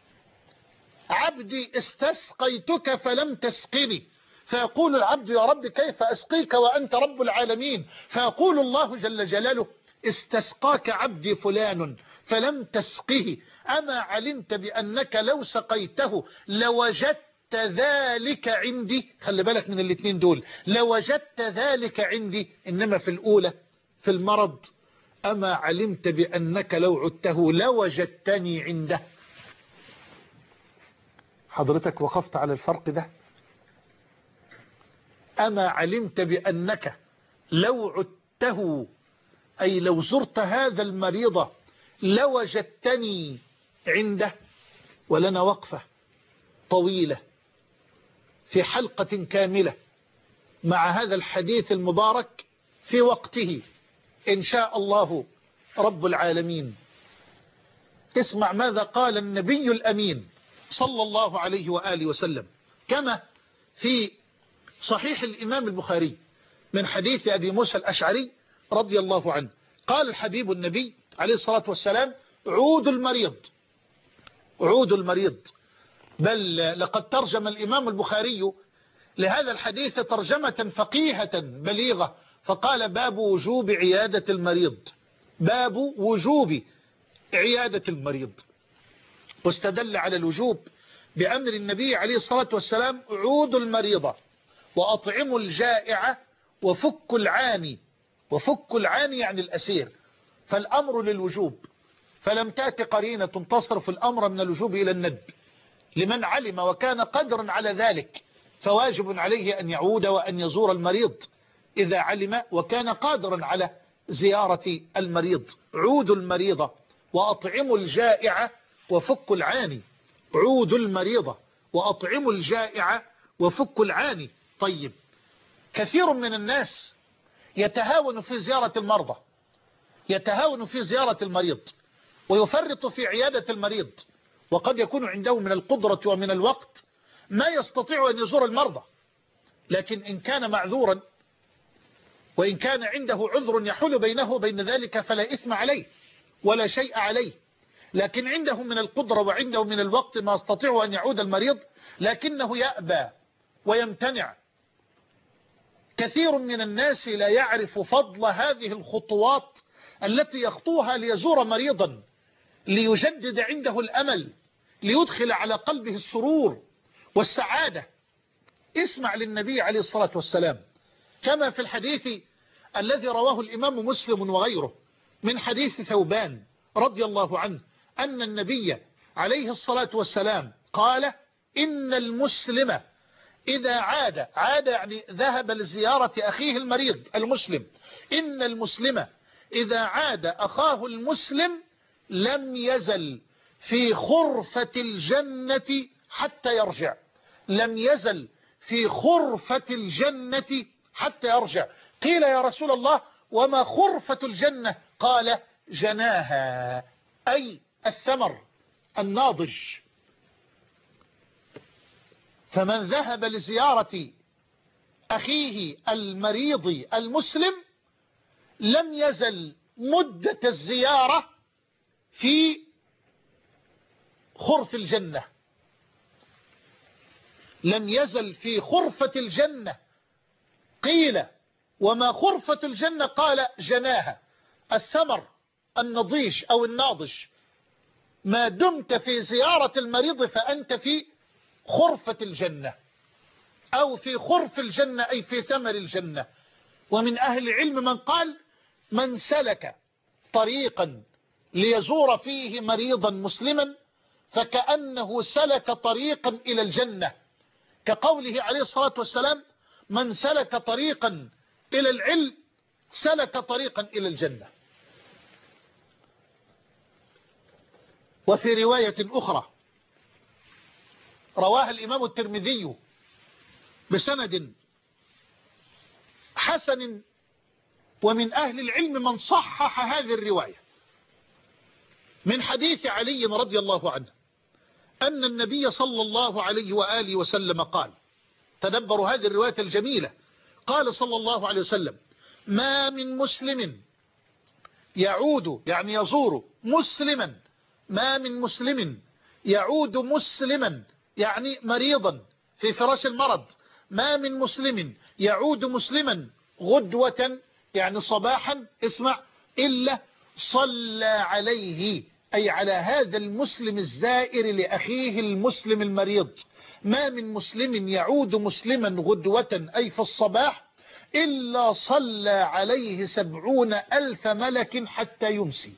عبدي استسقيتك فلم تسقني. فيقول العبد: يا رب كيف أسقيك وأنت رب العالمين؟ فيقول الله جل جلاله: استسقاك عبدي فلان فلم تسقه، أما علمت بأنك لو سقيته لوجدت ذلك عندي؟ خلي بالك من الاثنين دول، لوجدت ذلك عندي. إنما في الأولى في المرض: أما علمت بأنك لو عدته لوجدتني عنده. حضرتك وقفت على الفرق ده؟ أما علمت بأنك لو عدته، أي لو زرت هذا المريض لوجدتني عنده. ولنا وقفة طويلة في حلقة كاملة مع هذا الحديث المبارك في وقته إن شاء الله رب العالمين. اسمع ماذا قال النبي الأمين صلى الله عليه وآله وسلم، كما في صحيح الإمام البخاري من حديث أبي موسى الأشعري رضي الله عنه. قال الحبيب النبي عليه الصلاة والسلام: عود المريض، عود المريض. بل لقد ترجم الإمام البخاري لهذا الحديث ترجمة فقيهة بليغة، فقال: باب وجوب عيادة المريض، باب وجوب عيادة المريض. واستدل على الوجوب بأمر النبي عليه الصلاة والسلام: عودوا المريضة وأطعموا الجائع وفكوا العاني. وفكوا العاني يعني الأسير، فالأمر للوجوب، فلم تأتي قرينة تصرف الأمر من الوجوب إلى الندب. لمن علم وكان قدرا على ذلك فواجب عليه أن يعود وأن يزور المريض إذا علم وكان قادرا على زيارة المريض. عودوا المريضة وأطعموا الجائع وفكوا العاني، عودوا المريضة وأطعموا الجائع وفكوا العاني. طيب، كثير من الناس يتهاون في زيارة المرضى، يتهاون في زيارة المريض ويفرط في عيادة المريض، وقد يكون عنده من القدرة ومن الوقت ما يستطيع أن يزور المرضى، لكن إن كان معذورا وإن كان عنده عذر يحول بينه وبين ذلك فلا إثم عليه ولا شيء عليه. لكن عنده من القدرة وعنده من الوقت ما يستطيع أن يعود المريض لكنه يأبى ويمتنع. كثير من الناس لا يعرف فضل هذه الخطوات التي يخطوها ليزور مريضا، ليجدد عنده الأمل، ليدخل على قلبه السرور والسعادة. اسمع للنبي عليه الصلاة والسلام كما في الحديث الذي رواه الإمام مسلم وغيره من حديث ثوبان رضي الله عنه أن النبي عليه الصلاة والسلام قال: إن المسلم إذا عاد، عاد يعني ذهب لزيارة أخيه المريض المسلم، إن المسلم إذا عاد أخاه المسلم لم يزل في خرفة الجنة حتى يرجع، لم يزل في خرفة الجنة حتى يرجع. قيل: يا رسول الله وما خرفة الجنة؟ قال: جناها، أي الثمر الناضج. فمن ذهب لزيارة أخيه المريض المسلم لم يزل مدة الزيارة في خرف الجنة، لم يزل في خرفة الجنة. قيل وما خرفة الجنة؟ قال جناها، الثمر النضيج أو الناضج. ما دمت في زيارة المريض فأنت في خرفة الجنة، أو في خرف الجنة، أي في ثمر الجنة. ومن أهل العلم من قال من سلك طريقا ليزور فيه مريضا مسلما فكأنه سلك طريقا إلى الجنة، كقوله عليه الصلاة والسلام من سلك طريقا إلى العلم سلك طريقا إلى الجنة. وفي رواية أخرى رواها الإمام الترمذي بسند حسن، ومن أهل العلم من صحح هذه الرواية، من حديث علي رضي الله عنه أن النبي صلى الله عليه وآله وسلم قال، تدبروا هذه الرواية الجميلة، قال صلى الله عليه وسلم ما من مسلم يعود، يعني يزور مسلما، ما من مسلم يعود مسلما يعني مريضا في فراش المرض، ما من مسلم يعود مسلما غدوة يعني صباحا، اسمع، إلا صلى عليه، أي على هذا المسلم الزائر لأخيه المسلم المريض. ما من مسلم يعود مسلما غدوة أي في الصباح إلا صلى عليه سبعون ألف ملك حتى يمسي.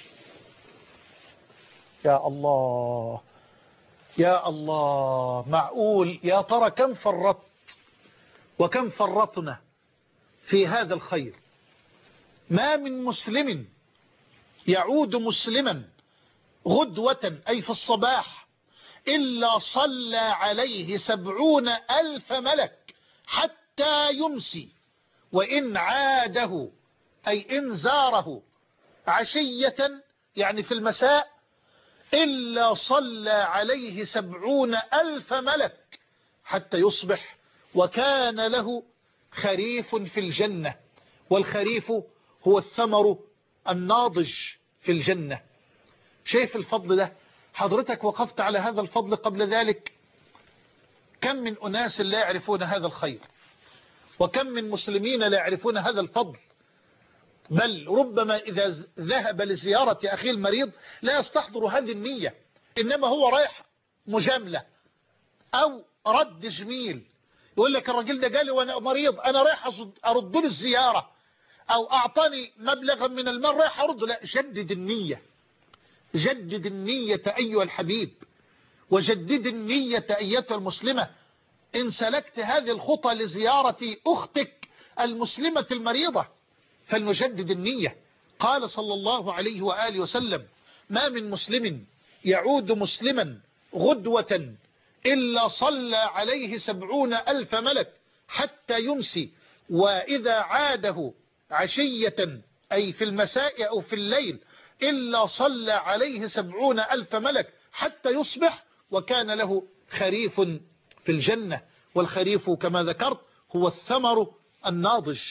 يا الله يا الله، معقول؟ يا ترى كم فرطت وكم فرطنا في هذا الخير. ما من مسلم يعود مسلما غدوة أي في الصباح إلا صلى عليه سبعون ألف ملك حتى يمسي، وإن عاده أي إن زاره عشية يعني في المساء إلا صلى عليه سبعون ألف ملك حتى يصبح، وكان له خريف في الجنة. والخريف هو الثمر الناضج في الجنة. شايف الفضل ده؟ حضرتك وقفت على هذا الفضل قبل ذلك. كم من أناس لا يعرفون هذا الخير، وكم من مسلمين لا يعرفون هذا الفضل، بل ربما إذا ذهب لزيارة أخيه المريض لا يستحضر هذه النية، إنما هو رايح مجاملة أو رد جميل. يقول لك الرجل ده قال وأنا مريض أنا رايح أرد له الزيارة، أو أعطاني مبلغا من المال رايح أرد. لا، جدد النية، جدد النية أيها الحبيب، وجدد النية أيتها المسلمة. إن سلكت هذه الخطى لزيارة أختك المسلمة المريضة فلنجدد النية. قال صلى الله عليه وآله وسلم ما من مسلم يعود مسلما غدوة إلا صلى عليه سبعون ألف ملك حتى يمسي، وإذا عاده عشية أي في المساء أو في الليل إلا صلى عليه سبعون ألف ملك حتى يصبح، وكان له خريف في الجنة. والخريف كما ذكرت هو الثمر الناضج.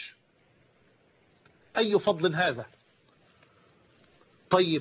أي فضل هذا؟ طيب،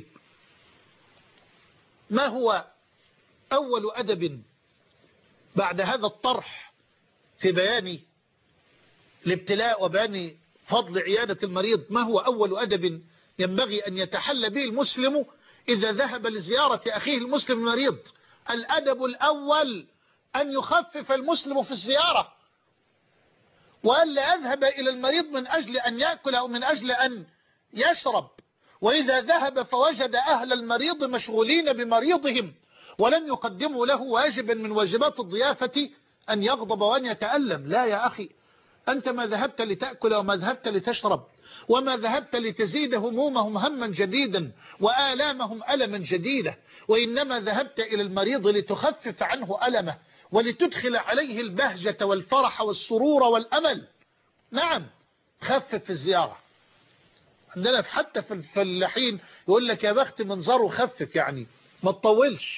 ما هو أول أدب بعد هذا الطرح في بيان الابتلاء وبيان فضل عيادة المريض؟ ما هو أول أدب ينبغي أن يتحلى به المسلم إذا ذهب لزيارة أخيه المسلم المريض؟ الأدب الأول أن يخفف المسلم في الزيارة، وألا يذهب إلى المريض من أجل أن يأكل أو من أجل أن يشرب. وإذا ذهب فوجد أهل المريض مشغولين بمريضهم ولم يقدموا له واجبا من واجبات الضيافة أن يغضب وأن يتألم. لا يا أخي، أنت ما ذهبت لتأكل وما ذهبت لتشرب وما ذهبت لتزيد همومهم هما جديدا وآلامهم ألما جديدا، وإنما ذهبت إلى المريض لتخفف عنه ألمه ولتدخل عليه البهجة والفرح والسرور والأمل. نعم، خفف في الزيارة. عندنا حتى في الفلاحين يقول لك يا بخت منظره خفف، يعني ما تطولش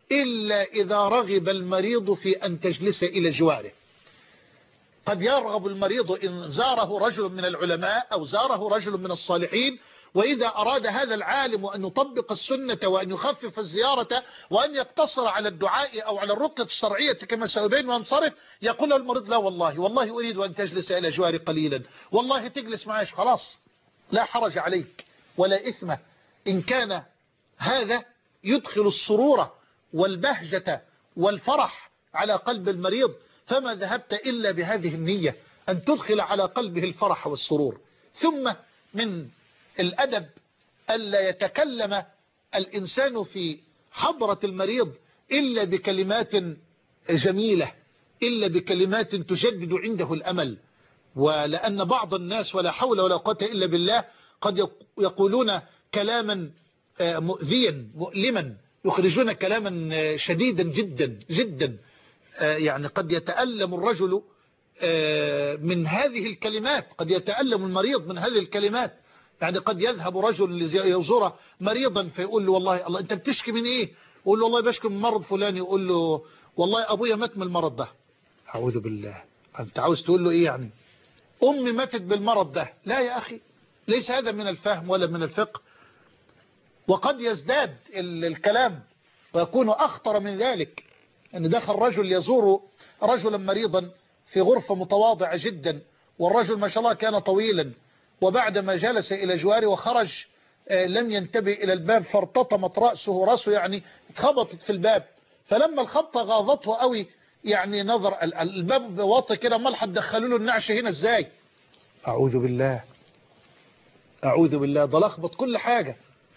إلا إذا رغب المريض في أن تجلس إلى جواره. قد يرغب المريض إن زاره رجل من العلماء أو زاره رجل من الصالحين، وإذا أراد هذا العالم أن يطبق السنة وأن يخفف الزيارة وأن يقتصر على الدعاء أو على الرقية الشرعية كما سأبين وانصرف، يقول المريض لا والله والله أريد أن تجلس إلى جواري قليلا، والله تجلس معاش، خلاص لا حرج عليك ولا إثم إن كان هذا يدخل السرور والبهجة والفرح على قلب المريض، فما ذهبت إلا بهذه النية أن تدخل على قلبه الفرح والسرور. ثم من الأدب ألا يتكلم الإنسان في حضرة المريض إلا بكلمات جميلة، إلا بكلمات تجدد عنده الأمل. ولأن بعض الناس ولا حول ولا قوة إلا بالله قد يقولون كلاما مؤذيا مؤلما، يخرجون كلاما شديدا جدا جدا، يعني قد يتألم الرجل من هذه الكلمات، قد يتألم المريض من هذه الكلمات. يعني قد يذهب رجل ليزور مريضا فيقول له والله الله انت بتشكي من ايه؟ يقول له والله بشكي من مرض فلان، يقول له والله ابويا مات من المرض ده. اعوذ بالله، انت عاوز تقول له ايه يعني؟ امي ماتت بالمرض ده. لا يا اخي، ليس هذا من الفهم ولا من الفقه. وقد يزداد الكلام ويكون اخطر من ذلك، ان دخل رجل يزور رجلا مريضا في غرفة متواضعة جدا، والرجل ما شاء الله كان طويلا، وبعدما جلس إلى جواره وخرج لم ينتبه إلى الباب فارتطمت رأسه، رأسه يعني خبطت في الباب، فلما الخبطة غاضته قوي يعني نظر الباب واطي كده، امال هتدخلوا له النعش هنا ازاي؟ أعوذ بالله أعوذ بالله، ده لخبط كل حاجة.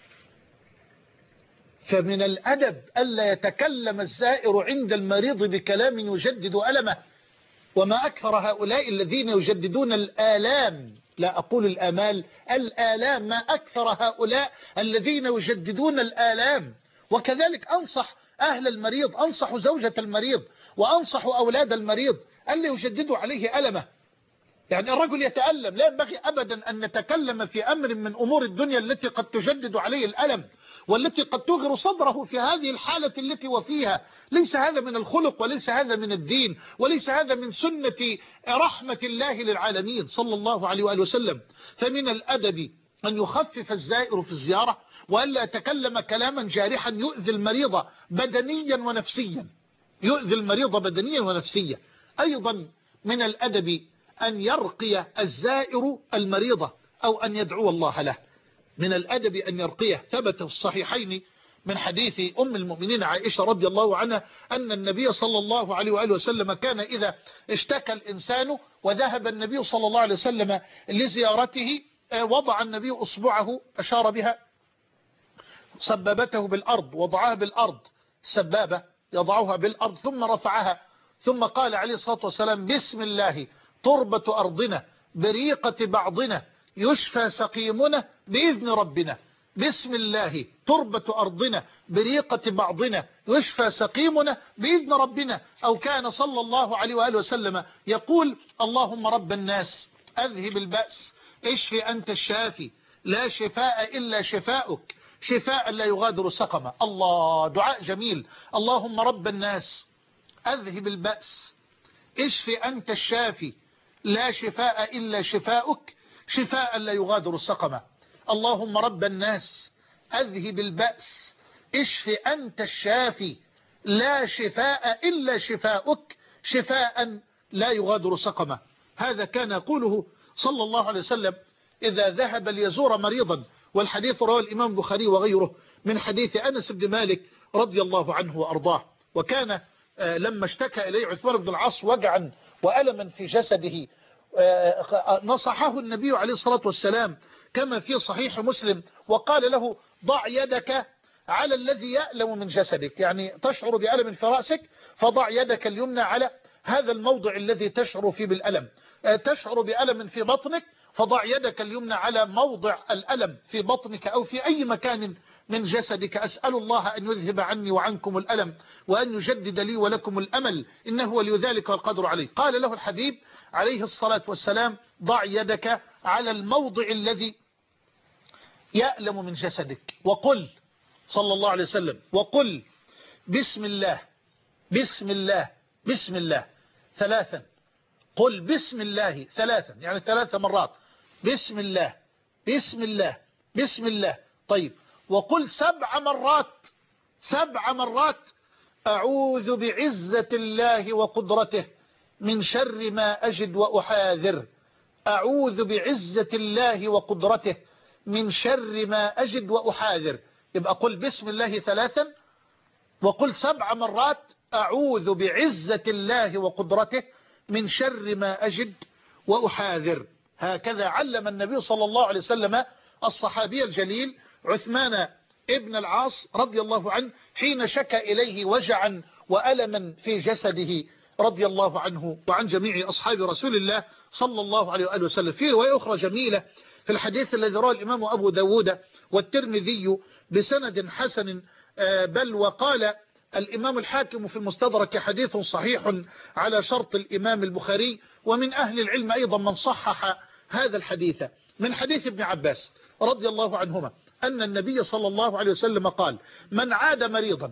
فمن الأدب ألا يتكلم الزائر عند المريض بكلام يجدد ألمه. وما أكثر هؤلاء الذين يجددون الآلام، لا أقول الآمال، الآلام، ما أكثر هؤلاء الذين يجددون الآلام. وكذلك أنصح أهل المريض، أنصح زوجة المريض وأنصح أولاد المريض ألا يجددوا عليه ألمه. يعني الرجل يتألم، لا ينبغي أبدا أن نتكلم في أمر من أمور الدنيا التي قد تجدد عليه الألم والتي قد تغر صدره في هذه الحالة التي وفيها. ليس هذا من الخلق وليس هذا من الدين وليس هذا من سنة رحمة الله للعالمين صلى الله عليه وآله وسلم. فمن الأدب أن يخفف الزائر في الزيارة وألا يتكلم كلاما جارحا يؤذي المريض بدنيا ونفسيا، يؤذي المريض بدنيا ونفسيا. أيضا من الأدب أن يرقي الزائر المريضة أو أن يدعو الله له. من الأدب أن يرقيه. ثبت في الصحيحين من حديث أم المؤمنين عائشة رضي الله عنها أن النبي صلى الله عليه وآله وسلم كان إذا اشتكى الإنسان وذهب النبي صلى الله عليه وسلم لزيارته وضع النبي أصبعه، أشار بها سبابته بالأرض، وضعها بالأرض، سبابة يضعها بالأرض ثم رفعها، ثم قال عليه الصلاة والسلام بسم الله تربة أرضنا بريقة بعضنا يشفى سقيمنا بإذن ربنا. بسم الله تربة أرضنا بريقة بعضنا يشفى سقيمنا بإذن ربنا. أو كان صلى الله عليه وآله وسلم يقول اللهم رب الناس أذهب البأس اشفي أنت الشافي لا شفاء إلا شفاؤك شفاء لا يغادر سقما. الله، دعاء جميل. اللهم رب الناس أذهب البأس اشفي أنت الشافي لا شفاء إلا شفاؤك شفاء لا يغادر سقما. اللهم رب الناس أذهب البأس اشفي أنت الشافي لا شفاء إلا شفاؤك شفاء لا يغادر سقما. هذا كان يقوله صلى الله عليه وسلم إذا ذهب ليزور مريضا، والحديث رواه الإمام البخاري وغيره من حديث أنس بن مالك رضي الله عنه وأرضاه. وكان لما اشتكى إليه عثمان بن العاص وجعا وألما في جسده نصحه النبي عليه الصلاة والسلام كما في صحيح مسلم وقال له ضع يدك على الذي يألم من جسدك، يعني تشعر بألم في رأسك فضع يدك اليمنى على هذا الموضع الذي تشعر فيه بالألم. تشعر بألم في بطنك فضع يدك اليمنى على موضع الألم في بطنك أو في أي مكان من جسدك. أسأل الله أن يذهب عني وعنكم الألم وأن يجدد لي ولكم الأمل إنه ولي ذلك والقدر عليه. قال له الحبيب عليه الصلاة والسلام ضع يدك على الموضع الذي يألم من جسدك وقل صلى الله عليه وسلم وقل بسم الله بسم الله بسم الله ثلاثا. قل بسم الله ثلاثا، يعني ثلاث مرات. بسم الله بسم الله بسم الله. طيب، وقل سبع مرات سبع مرات أعوذ بعزة الله وقدرته من شر ما أجد وأحاذر. أعوذ بعزة الله وقدرته من شر ما أجد وأحاذر. يبقى قل بسم الله ثلاثا، وقل سبع مرات أعوذ بعزة الله وقدرته من شر ما أجد وأحاذر. هكذا علم النبي صلى الله عليه وسلم الصحابي الجليل عثمان ابن العاص رضي الله عنه حين شكى إليه وجعا وألما في جسده رضي الله عنه وعن جميع أصحاب رسول الله صلى الله عليه وآله وسلم. في رواية أخرى جميلة في الحديث الذي رواه الإمام أبو داود والترمذي بسند حسن، بل وقال الإمام الحاكم في المستدرك حديث صحيح على شرط الإمام البخاري. ومن أهل العلم أيضا من صحح هذا الحديث من حديث ابن عباس رضي الله عنهما أن النبي صلى الله عليه وسلم قال: من عاد مريضا،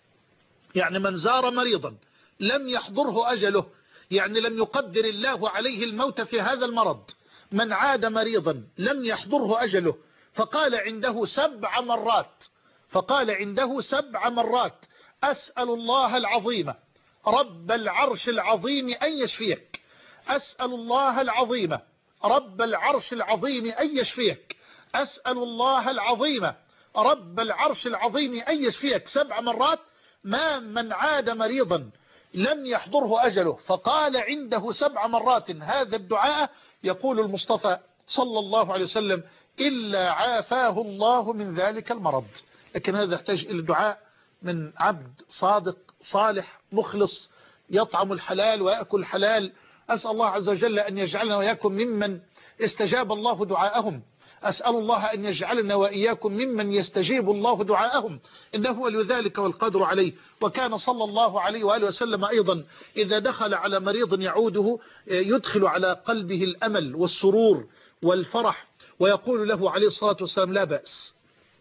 يعني من زار مريضا لم يحضره أجله، يعني لم يقدر الله عليه الموت في هذا المرض، من عاد مريضا لم يحضره أجله فقال عنده سبع مرات فقال عنده سبع مرات أسأل الله العظيم رب العرش العظيم أن يشفيك، أسأل الله العظيم رب العرش العظيم أن يشفيك، أسأل الله العظيم رب العرش العظيم أن يشفيك، سبع مرات. ما من عاد مريضا لم يحضره أجله فقال عنده سبع مرات هذا الدعاء، يقول المصطفى صلى الله عليه وسلم: إلا عافاه الله من ذلك المرض. لكن هذا يحتاج إلى دعاء من عبد صادق صالح مخلص يطعم الحلال ويأكل الحلال. أسأل الله عز وجل أن يجعلنا وإياكم ممن استجاب الله دعاءهم، أسأل الله أن يجعلنا وإياكم ممن يستجيب الله دعاءهم، إنه ولي ذلك والقادر عليه. وكان صلى الله عليه وآله وسلم أيضا إذا دخل على مريض يعوده يدخل على قلبه الأمل والسرور والفرح، ويقول له عليه الصلاة والسلام: لا بأس،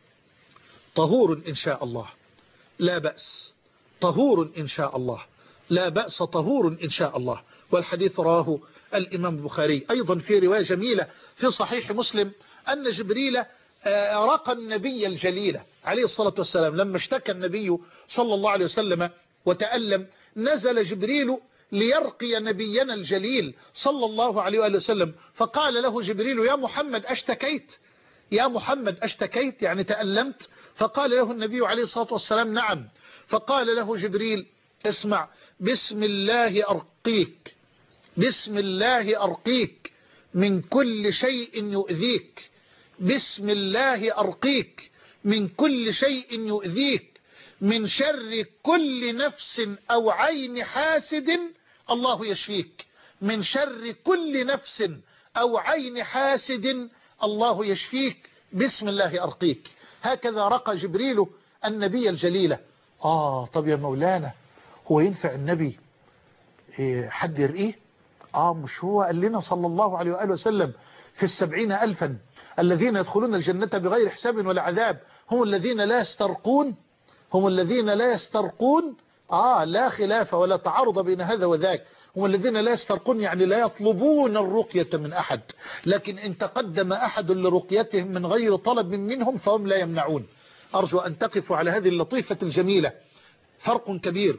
طهور إن شاء الله، لا بأس، طهور إن شاء الله، لا بأس، طهور إن شاء الله. والحديث رواه الإمام البخاري. أيضا في رواية جميلة في صحيح مسلم أن جبريل رقى النبي الجليل عليه الصلاة والسلام لما اشتكى النبي صلى الله عليه وسلم وتألم، نزل جبريل ليرقي نبينا الجليل صلى الله عليه وآله وسلم، فقال له جبريل: يا محمد أشتكيت؟ يا محمد أشتكيت، يعني تألمت؟ فقال له النبي عليه الصلاة والسلام: نعم. فقال له جبريل: اسمع، بسم الله أرقيك، بسم الله أرقيك من كل شيء يؤذيك، بسم الله أرقيك من كل شيء يؤذيك، من شر كل نفس أو عين حاسد الله يشفيك، من شر كل نفس أو عين حاسد الله يشفيك، بسم الله أرقيك. هكذا رقى جبريل النبي الجليل. آه طب يا مولانا، هو ينفع النبي إيه حد يرقيه؟ آه مش هو قال لنا صلى الله عليه وآله وسلم: في السبعين ألفا الذين يدخلون الجنة بغير حساب ولا عذاب هم الذين لا يسترقون، هم الذين لا يسترقون. آه لا خلاف ولا تعارض بين هذا وذاك، هم الذين لا يسترقون يعني لا يطلبون الرقية من أحد، لكن إن تقدم أحد لرقيتهم من غير طلب منهم فهم لا يمنعون. أرجو أن تقفوا على هذه اللطيفة الجميلة. فرق كبير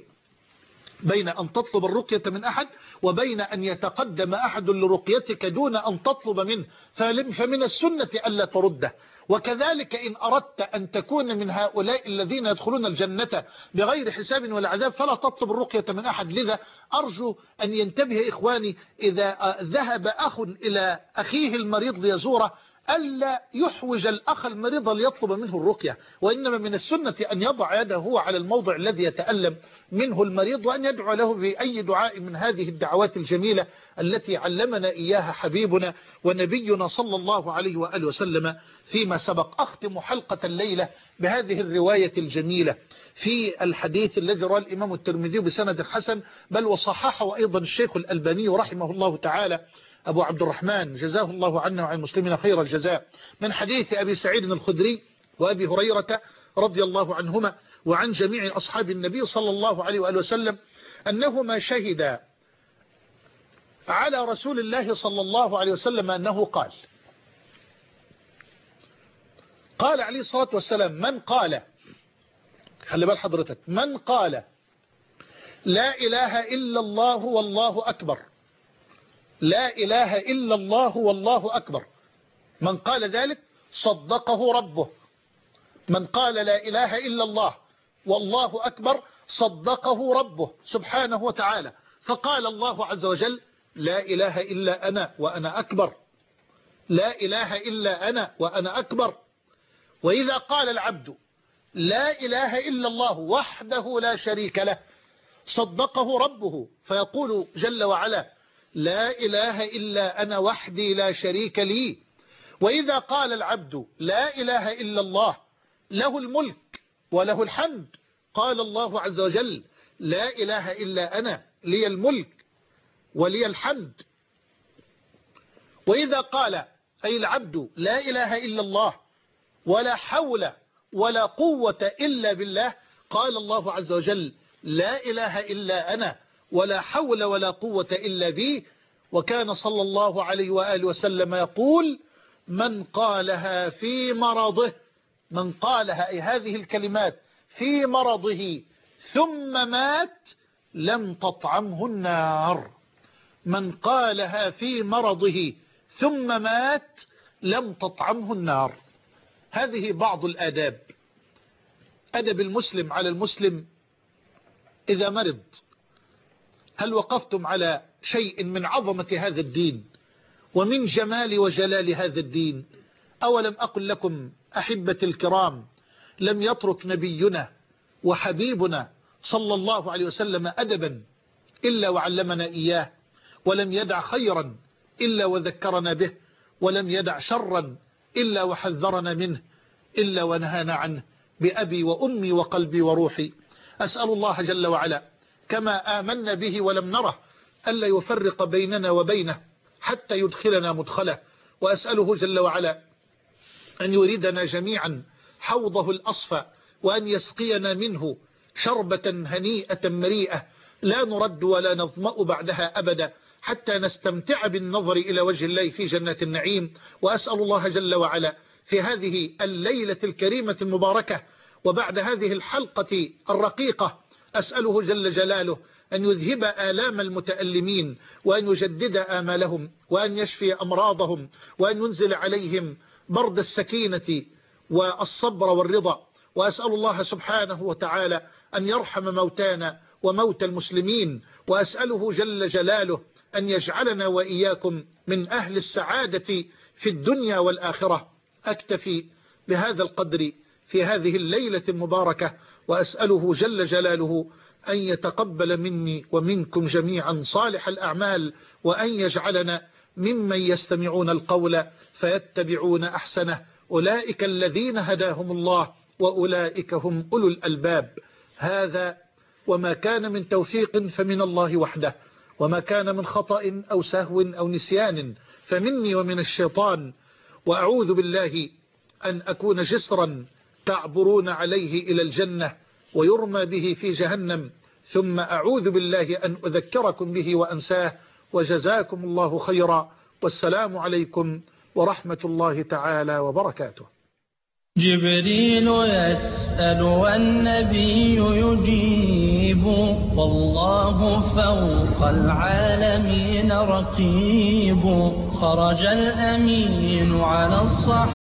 بين أن تطلب الرقية من أحد وبين أن يتقدم أحد لرقيتك دون أن تطلب منه، فمن السنة ألا ترده. وكذلك إن أردت أن تكون من هؤلاء الذين يدخلون الجنة بغير حساب ولا عذاب فلا تطلب الرقية من أحد. لذا أرجو أن ينتبه إخواني إذا ذهب أخ إلى أخيه المريض ليزوره ألا يحوج الأخ المريض ليطلب منه الرقية، وإنما من السنة أن يضع يده هو على الموضع الذي يتألم منه المريض، وأن يدعو له بأي دعاء من هذه الدعوات الجميلة التي علمنا إياها حبيبنا ونبينا صلى الله عليه وآله وسلم فيما سبق. أختم حلقة الليلة بهذه الرواية الجميلة في الحديث الذي رواه الإمام الترمذي بسند حسن، بل وصححه أيضا الشيخ الألباني رحمه الله تعالى أبو عبد الرحمن جزاه الله عنا وعن المسلمين خير الجزاء، من حديث أبي سعيد الخدري وأبي هريرة رضي الله عنهما، وعن جميع أصحاب النبي صلى الله عليه وآله وسلم أنهما شهدا على رسول الله صلى الله عليه وسلم أنه قال قال عليه الصلاة والسلام: من قال، خلي بال حضرتك، من قال لا إله إلا الله والله أكبر، لا إله إلا الله والله أكبر، من قال ذلك صدقه ربه. من قال لا إله إلا الله والله أكبر صدقه ربه سبحانه وتعالى. فقال الله عز وجل: لا إله إلا أنا وأنا أكبر، لا إله إلا أنا وأنا أكبر. وإذا قال العبد لا إله إلا الله وحده لا شريك له صدقه ربه فيقول جل وعلا: لا إله إلا أنا وحدي لا شريك لي. وإذا قال العبد لا إله إلا الله له الملك وله الحمد قال الله عز وجل: لا إله إلا أنا لي الملك ولي الحمد. وإذا قال أي العبد لا إله إلا الله ولا حول ولا قوة إلا بالله قال الله عز وجل: لا إله إلا أنا ولا حول ولا قوة إلا بي. وكان صلى الله عليه وآله وسلم يقول: من قالها في مرضه، من قالها أي هذه الكلمات في مرضه ثم مات لم تطعمه النار. من قالها في مرضه ثم مات لم تطعمه النار. هذه بعض الآداب. أدب المسلم على المسلم إذا مرض. هل وقفتم على شيء من عظمة هذا الدين ومن جمال وجلال هذا الدين؟ أولم أقل لكم أحبتي الكرام: لم يترك نبينا وحبيبنا صلى الله عليه وسلم أدبا إلا وعلمنا إياه، ولم يدع خيرا إلا وذكرنا به، ولم يدع شرا إلا وحذرنا منه، إلا ونهانا عنه بأبي وأمي وقلبي وروحي. أسأل الله جل وعلا كما آمنا به ولم نره ألا يفرق بيننا وبينه حتى يدخلنا مدخله. وأسأله جل وعلا أن يريدنا جميعا حوضه الأصفى، وأن يسقينا منه شربة هنيئة مريئة لا نرد ولا نظمأ بعدها أبدا، حتى نستمتع بالنظر إلى وجه الله في جنات النعيم. وأسأل الله جل وعلا في هذه الليلة الكريمة المباركة وبعد هذه الحلقة الرقيقة أسأله جل جلاله أن يذهب آلام المتألمين، وأن يجدد آمالهم، وأن يشفي أمراضهم، وأن ينزل عليهم برد السكينة والصبر والرضا. وأسأل الله سبحانه وتعالى أن يرحم موتانا وموت المسلمين، وأسأله جل جلاله أن يجعلنا وإياكم من أهل السعادة في الدنيا والآخرة. أكتفي بهذا القدر في هذه الليلة المباركة، وأسأله جل جلاله أن يتقبل مني ومنكم جميعا صالح الأعمال، وأن يجعلنا ممن يستمعون القول فيتبعون أحسنه. أولئك الذين هداهم الله وأولئك هم أولو الألباب. هذا وما كان من توفيق فمن الله وحده، وما كان من خطأ أو سهو أو نسيان فمني ومن الشيطان. وأعوذ بالله أن أكون جسرا تعبرون عليه إلى الجنة ويرمى به في جهنم، ثم أعوذ بالله أن أذكركم به وأنساه. وجزاكم الله خيرا، والسلام عليكم ورحمة الله تعالى وبركاته. جبريل يسأل والنبي يجيب، والله فوق العالمين رقيب. خرج الأمين على الصحابة